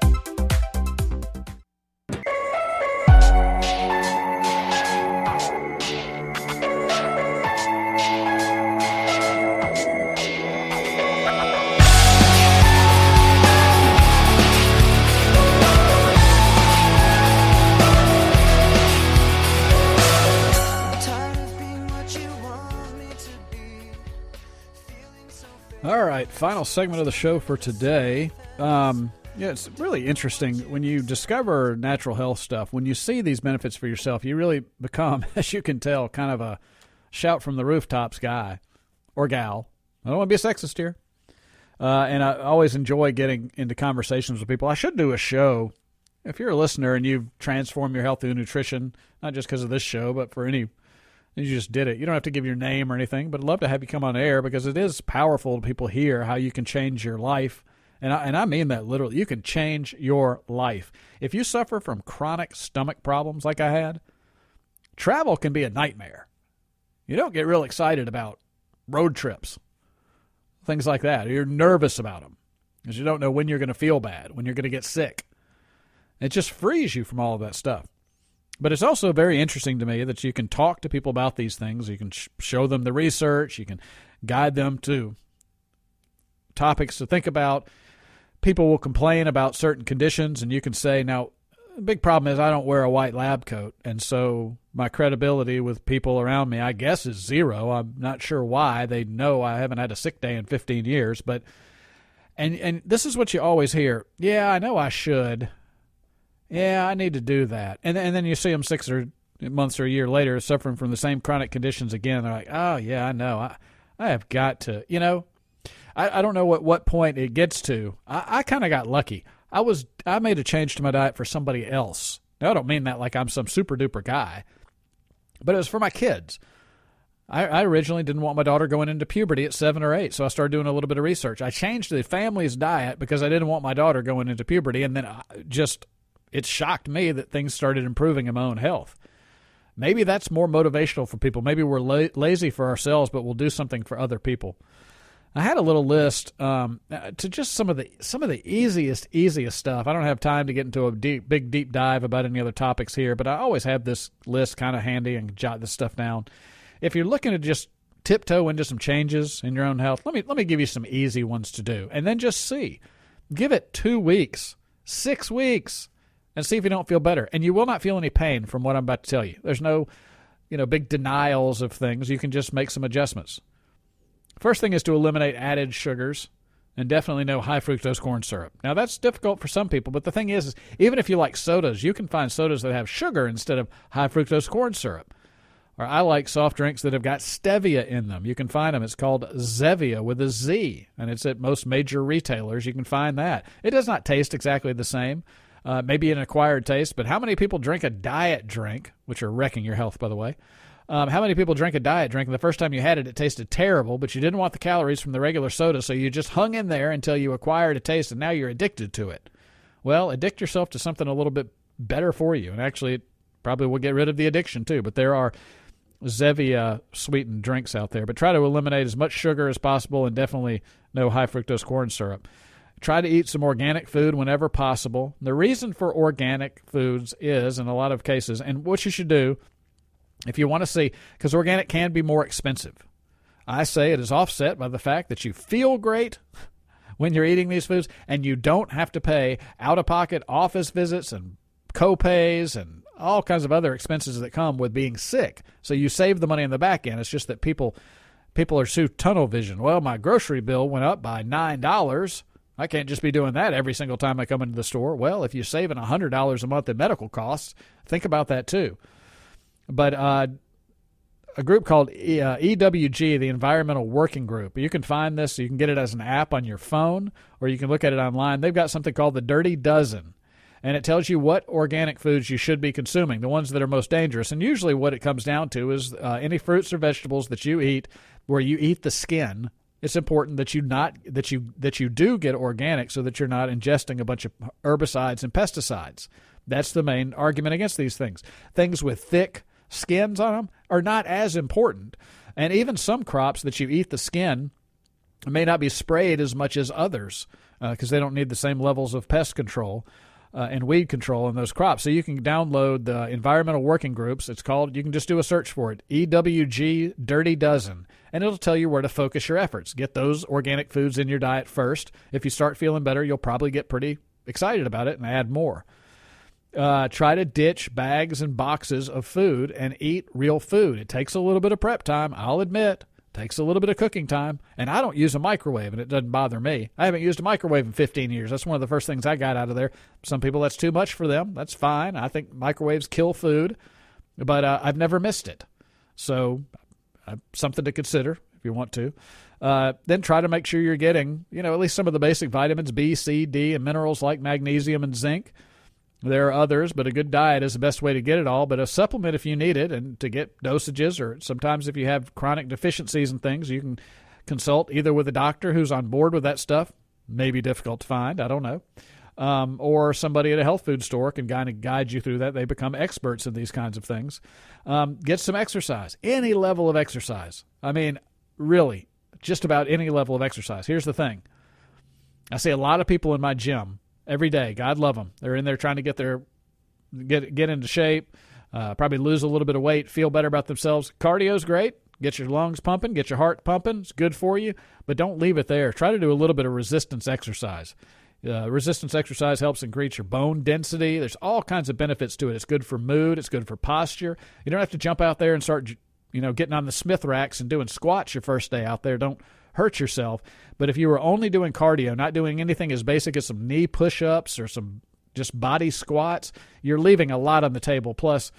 All right, final segment of the show for today. Um, yeah, it's really interesting when you discover natural health stuff. When you see these benefits for yourself, you really become, as you can tell, kind of a shout from the rooftops guy or gal. I don't want to be a sexist here. Uh, and I always enjoy getting into conversations with people. I should do a show. If you're a listener and you've transformed your health through nutrition, not just because of this show, but for any you just did it. You don't have to give your name or anything, but I'd love to have you come on air because it is powerful to people hear how you can change your life. And I, and I mean that literally. You can change your life. If you suffer from chronic stomach problems like I had, travel can be a nightmare. You don't get real excited about road trips, things like that. You're nervous about them because you don't know when you're going to feel bad, when you're going to get sick. It just frees you from all of that stuff. But it's also very interesting to me that you can talk to people about these things. You can sh- show them the research. You can guide them to topics to think about. People will complain about certain conditions, and you can say, now, the big problem is I don't wear a white lab coat, and so my credibility with people around me, I guess, is zero. I'm not sure why. They know I haven't had a sick day in fifteen years, but and and this is what you always hear. Yeah, I know I should. Yeah, I need to do that. And and then you see them six or months or a year later suffering from the same chronic conditions again. They're like, oh, yeah, I know. I, I have got to, you know, I, I don't know what, what point it gets to. I, I kind of got lucky. I was I made a change to my diet for somebody else. Now, I don't mean that like I'm some super-duper guy, but it was for my kids. I, I originally didn't want my daughter going into puberty at seven or eight, so I started doing a little bit of research. I changed the family's diet because I didn't want my daughter going into puberty, and then I just it shocked me that things started improving in my own health. Maybe that's more motivational for people. Maybe we're la- lazy for ourselves, but we'll do something for other people. I had a little list um, to just some of the some of the easiest, easiest stuff. I don't have time to get into a deep, big, deep dive about any other topics here, but I always have this list kind of handy and jot this stuff down. If you're looking to just tiptoe into some changes in your own health, let me let me give you some easy ones to do, and then just see. Give it two weeks, six weeks, and see if you don't feel better. And you will not feel any pain from what I'm about to tell you. There's no, you know, big denials of things. You can just make some adjustments. First thing is to eliminate added sugars and definitely no high fructose corn syrup. Now, that's difficult for some people, but the thing is, is even if you like sodas, you can find sodas that have sugar instead of high fructose corn syrup. Or I like soft drinks that have got stevia in them. You can find them. It's called Zevia with a Z, and it's at most major retailers. You can find that. It does not taste exactly the same. Uh, maybe an acquired taste, but how many people drink a diet drink, which are wrecking your health, by the way? Um, how many people drink a diet drink and the first time you had it, it tasted terrible, but you didn't want the calories from the regular soda, so you just hung in there until you acquired a taste, and now you're addicted to it? Well, addict yourself to something a little bit better for you, and actually it probably will get rid of the addiction too, but there are Zevia sweetened drinks out there. But try to eliminate as much sugar as possible and definitely no high fructose corn syrup. Try to eat some organic food whenever possible. The reason for organic foods is, in a lot of cases, and what you should do, if you want to see, because organic can be more expensive. I say it is offset by the fact that you feel great when you're eating these foods, and you don't have to pay out-of-pocket office visits and co-pays and all kinds of other expenses that come with being sick. So you save the money in the back end. It's just that people people are so tunnel vision. Well, my grocery bill went up by nine dollars. I can't just be doing that every single time I come into the store. Well, if you're saving one hundred dollars a month in medical costs, think about that too. But uh, a group called e, uh, E W G, the Environmental Working Group, you can find this. You can get it as an app on your phone, or you can look at it online. They've got something called the Dirty Dozen, and it tells you what organic foods you should be consuming, the ones that are most dangerous. And usually what it comes down to is uh, any fruits or vegetables that you eat where you eat the skin. It's important that you not that you that you do get organic so that you're not ingesting a bunch of herbicides and pesticides. That's the main argument against these things. Things with thick skins on them are not as important. And even some crops that you eat the skin may not be sprayed as much as others because uh, they don't need the same levels of pest control uh, and weed control in those crops. So you can download the Environmental Working Groups. It's called, you can just do a search for it, E W G Dirty Dozen, and it'll tell you where to focus your efforts. Get those organic foods in your diet first. If you start feeling better, you'll probably get pretty excited about it and add more. Uh, try to ditch bags and boxes of food and eat real food. It takes a little bit of prep time, I'll admit. It takes a little bit of cooking time. And I don't use a microwave, and it doesn't bother me. I haven't used a microwave in fifteen years. That's one of the first things I got out of there. Some people, that's too much for them. That's fine. I think microwaves kill food, but uh, I've never missed it. So uh, something to consider if you want to. Uh, then try to make sure you're getting, you know, at least some of the basic vitamins, B, C, D, and minerals like magnesium and zinc. There are others, but a good diet is the best way to get it all. But a supplement if you need it, and to get dosages, or sometimes if you have chronic deficiencies and things, you can consult either with a doctor who's on board with that stuff. Maybe difficult to find, I don't know. Um, or somebody at a health food store can kind of guide you through that. They become experts in these kinds of things. Um, get some exercise, any level of exercise. I mean, really, just about any level of exercise. Here's the thing. I see a lot of people in my gym every day. God love them. They're in there trying to get their get get into shape, uh, probably lose a little bit of weight, feel better about themselves. Cardio's great. Get your lungs pumping, get your heart pumping. It's good for you, but don't leave it there. Try to do a little bit of resistance exercise. Uh, resistance exercise helps increase your bone density. There's all kinds of benefits to it. It's good for mood. It's good for posture. You don't have to jump out there and start, you know, getting on the Smith racks and doing squats your first day out there. Don't hurt yourself. But if you were only doing cardio, not doing anything as basic as some knee push-ups or some just body squats, you're leaving a lot on the table. Plus,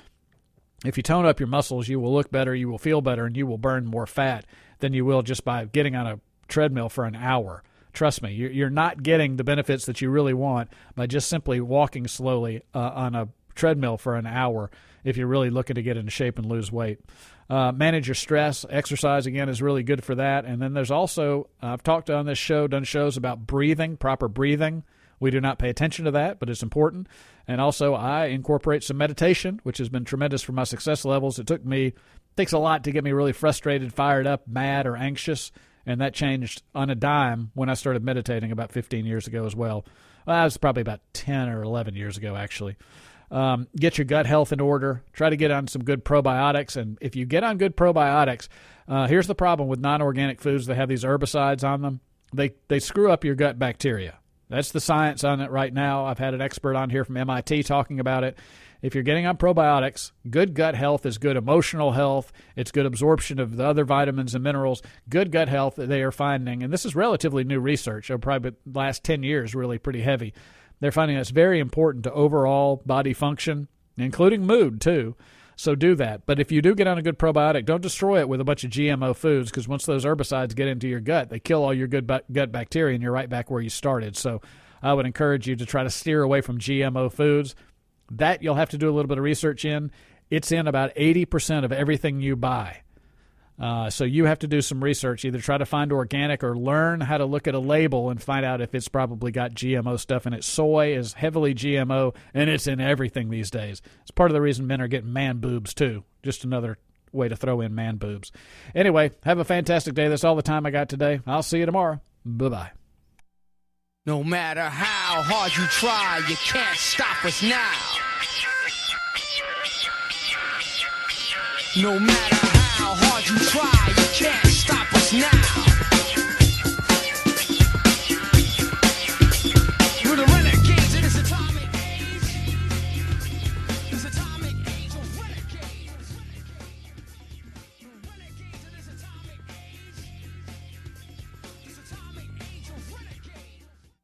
if you tone up your muscles, you will look better, you will feel better, and you will burn more fat than you will just by getting on a treadmill for an hour. Trust me, you're not getting the benefits that you really want by just simply walking slowly uh, on a treadmill for an hour if you're really looking to get into shape and lose weight. Uh, manage your stress. Exercise, again, is really good for that. And then there's also, uh, I've talked on this show, done shows about breathing, proper breathing. We do not pay attention to that, but it's important. And also, I incorporate some meditation, which has been tremendous for my success levels. It took me, takes a lot to get me really frustrated, fired up, mad, or anxious. And that changed on a dime when I started meditating about fifteen years ago as well. Well, that was probably about ten or eleven years ago, actually. Um, get your gut health in order. Try to get on some good probiotics. And if you get on good probiotics, uh, here's the problem with non-organic foods that have these herbicides on them. They, they screw up your gut bacteria. That's the science on it right now. I've had an expert on here from M I T talking about it. If you're getting on probiotics, good gut health is good emotional health. It's good absorption of the other vitamins and minerals. Good gut health, they are finding, and this is relatively new research, it'll probably the last ten years really pretty heavy. They're finding that's very important to overall body function, including mood too. So do that. But if you do get on a good probiotic, don't destroy it with a bunch of G M O foods, because once those herbicides get into your gut, they kill all your good ba- gut bacteria and you're right back where you started. So I would encourage you to try to steer away from G M O foods. That you'll have to do a little bit of research in. It's in about eighty percent of everything you buy. Uh, so you have to do some research, either try to find organic or learn how to look at a label and find out if it's probably got G M O stuff in it. Soy is heavily G M O, and it's in everything these days. It's part of the reason men are getting man boobs, too. Just another way to throw in man boobs. Anyway, have a fantastic day. That's all the time I got today. I'll see you tomorrow. Bye-bye. No matter how hard you try, you can't stop us now. No matter how hard you try, you can't stop us now.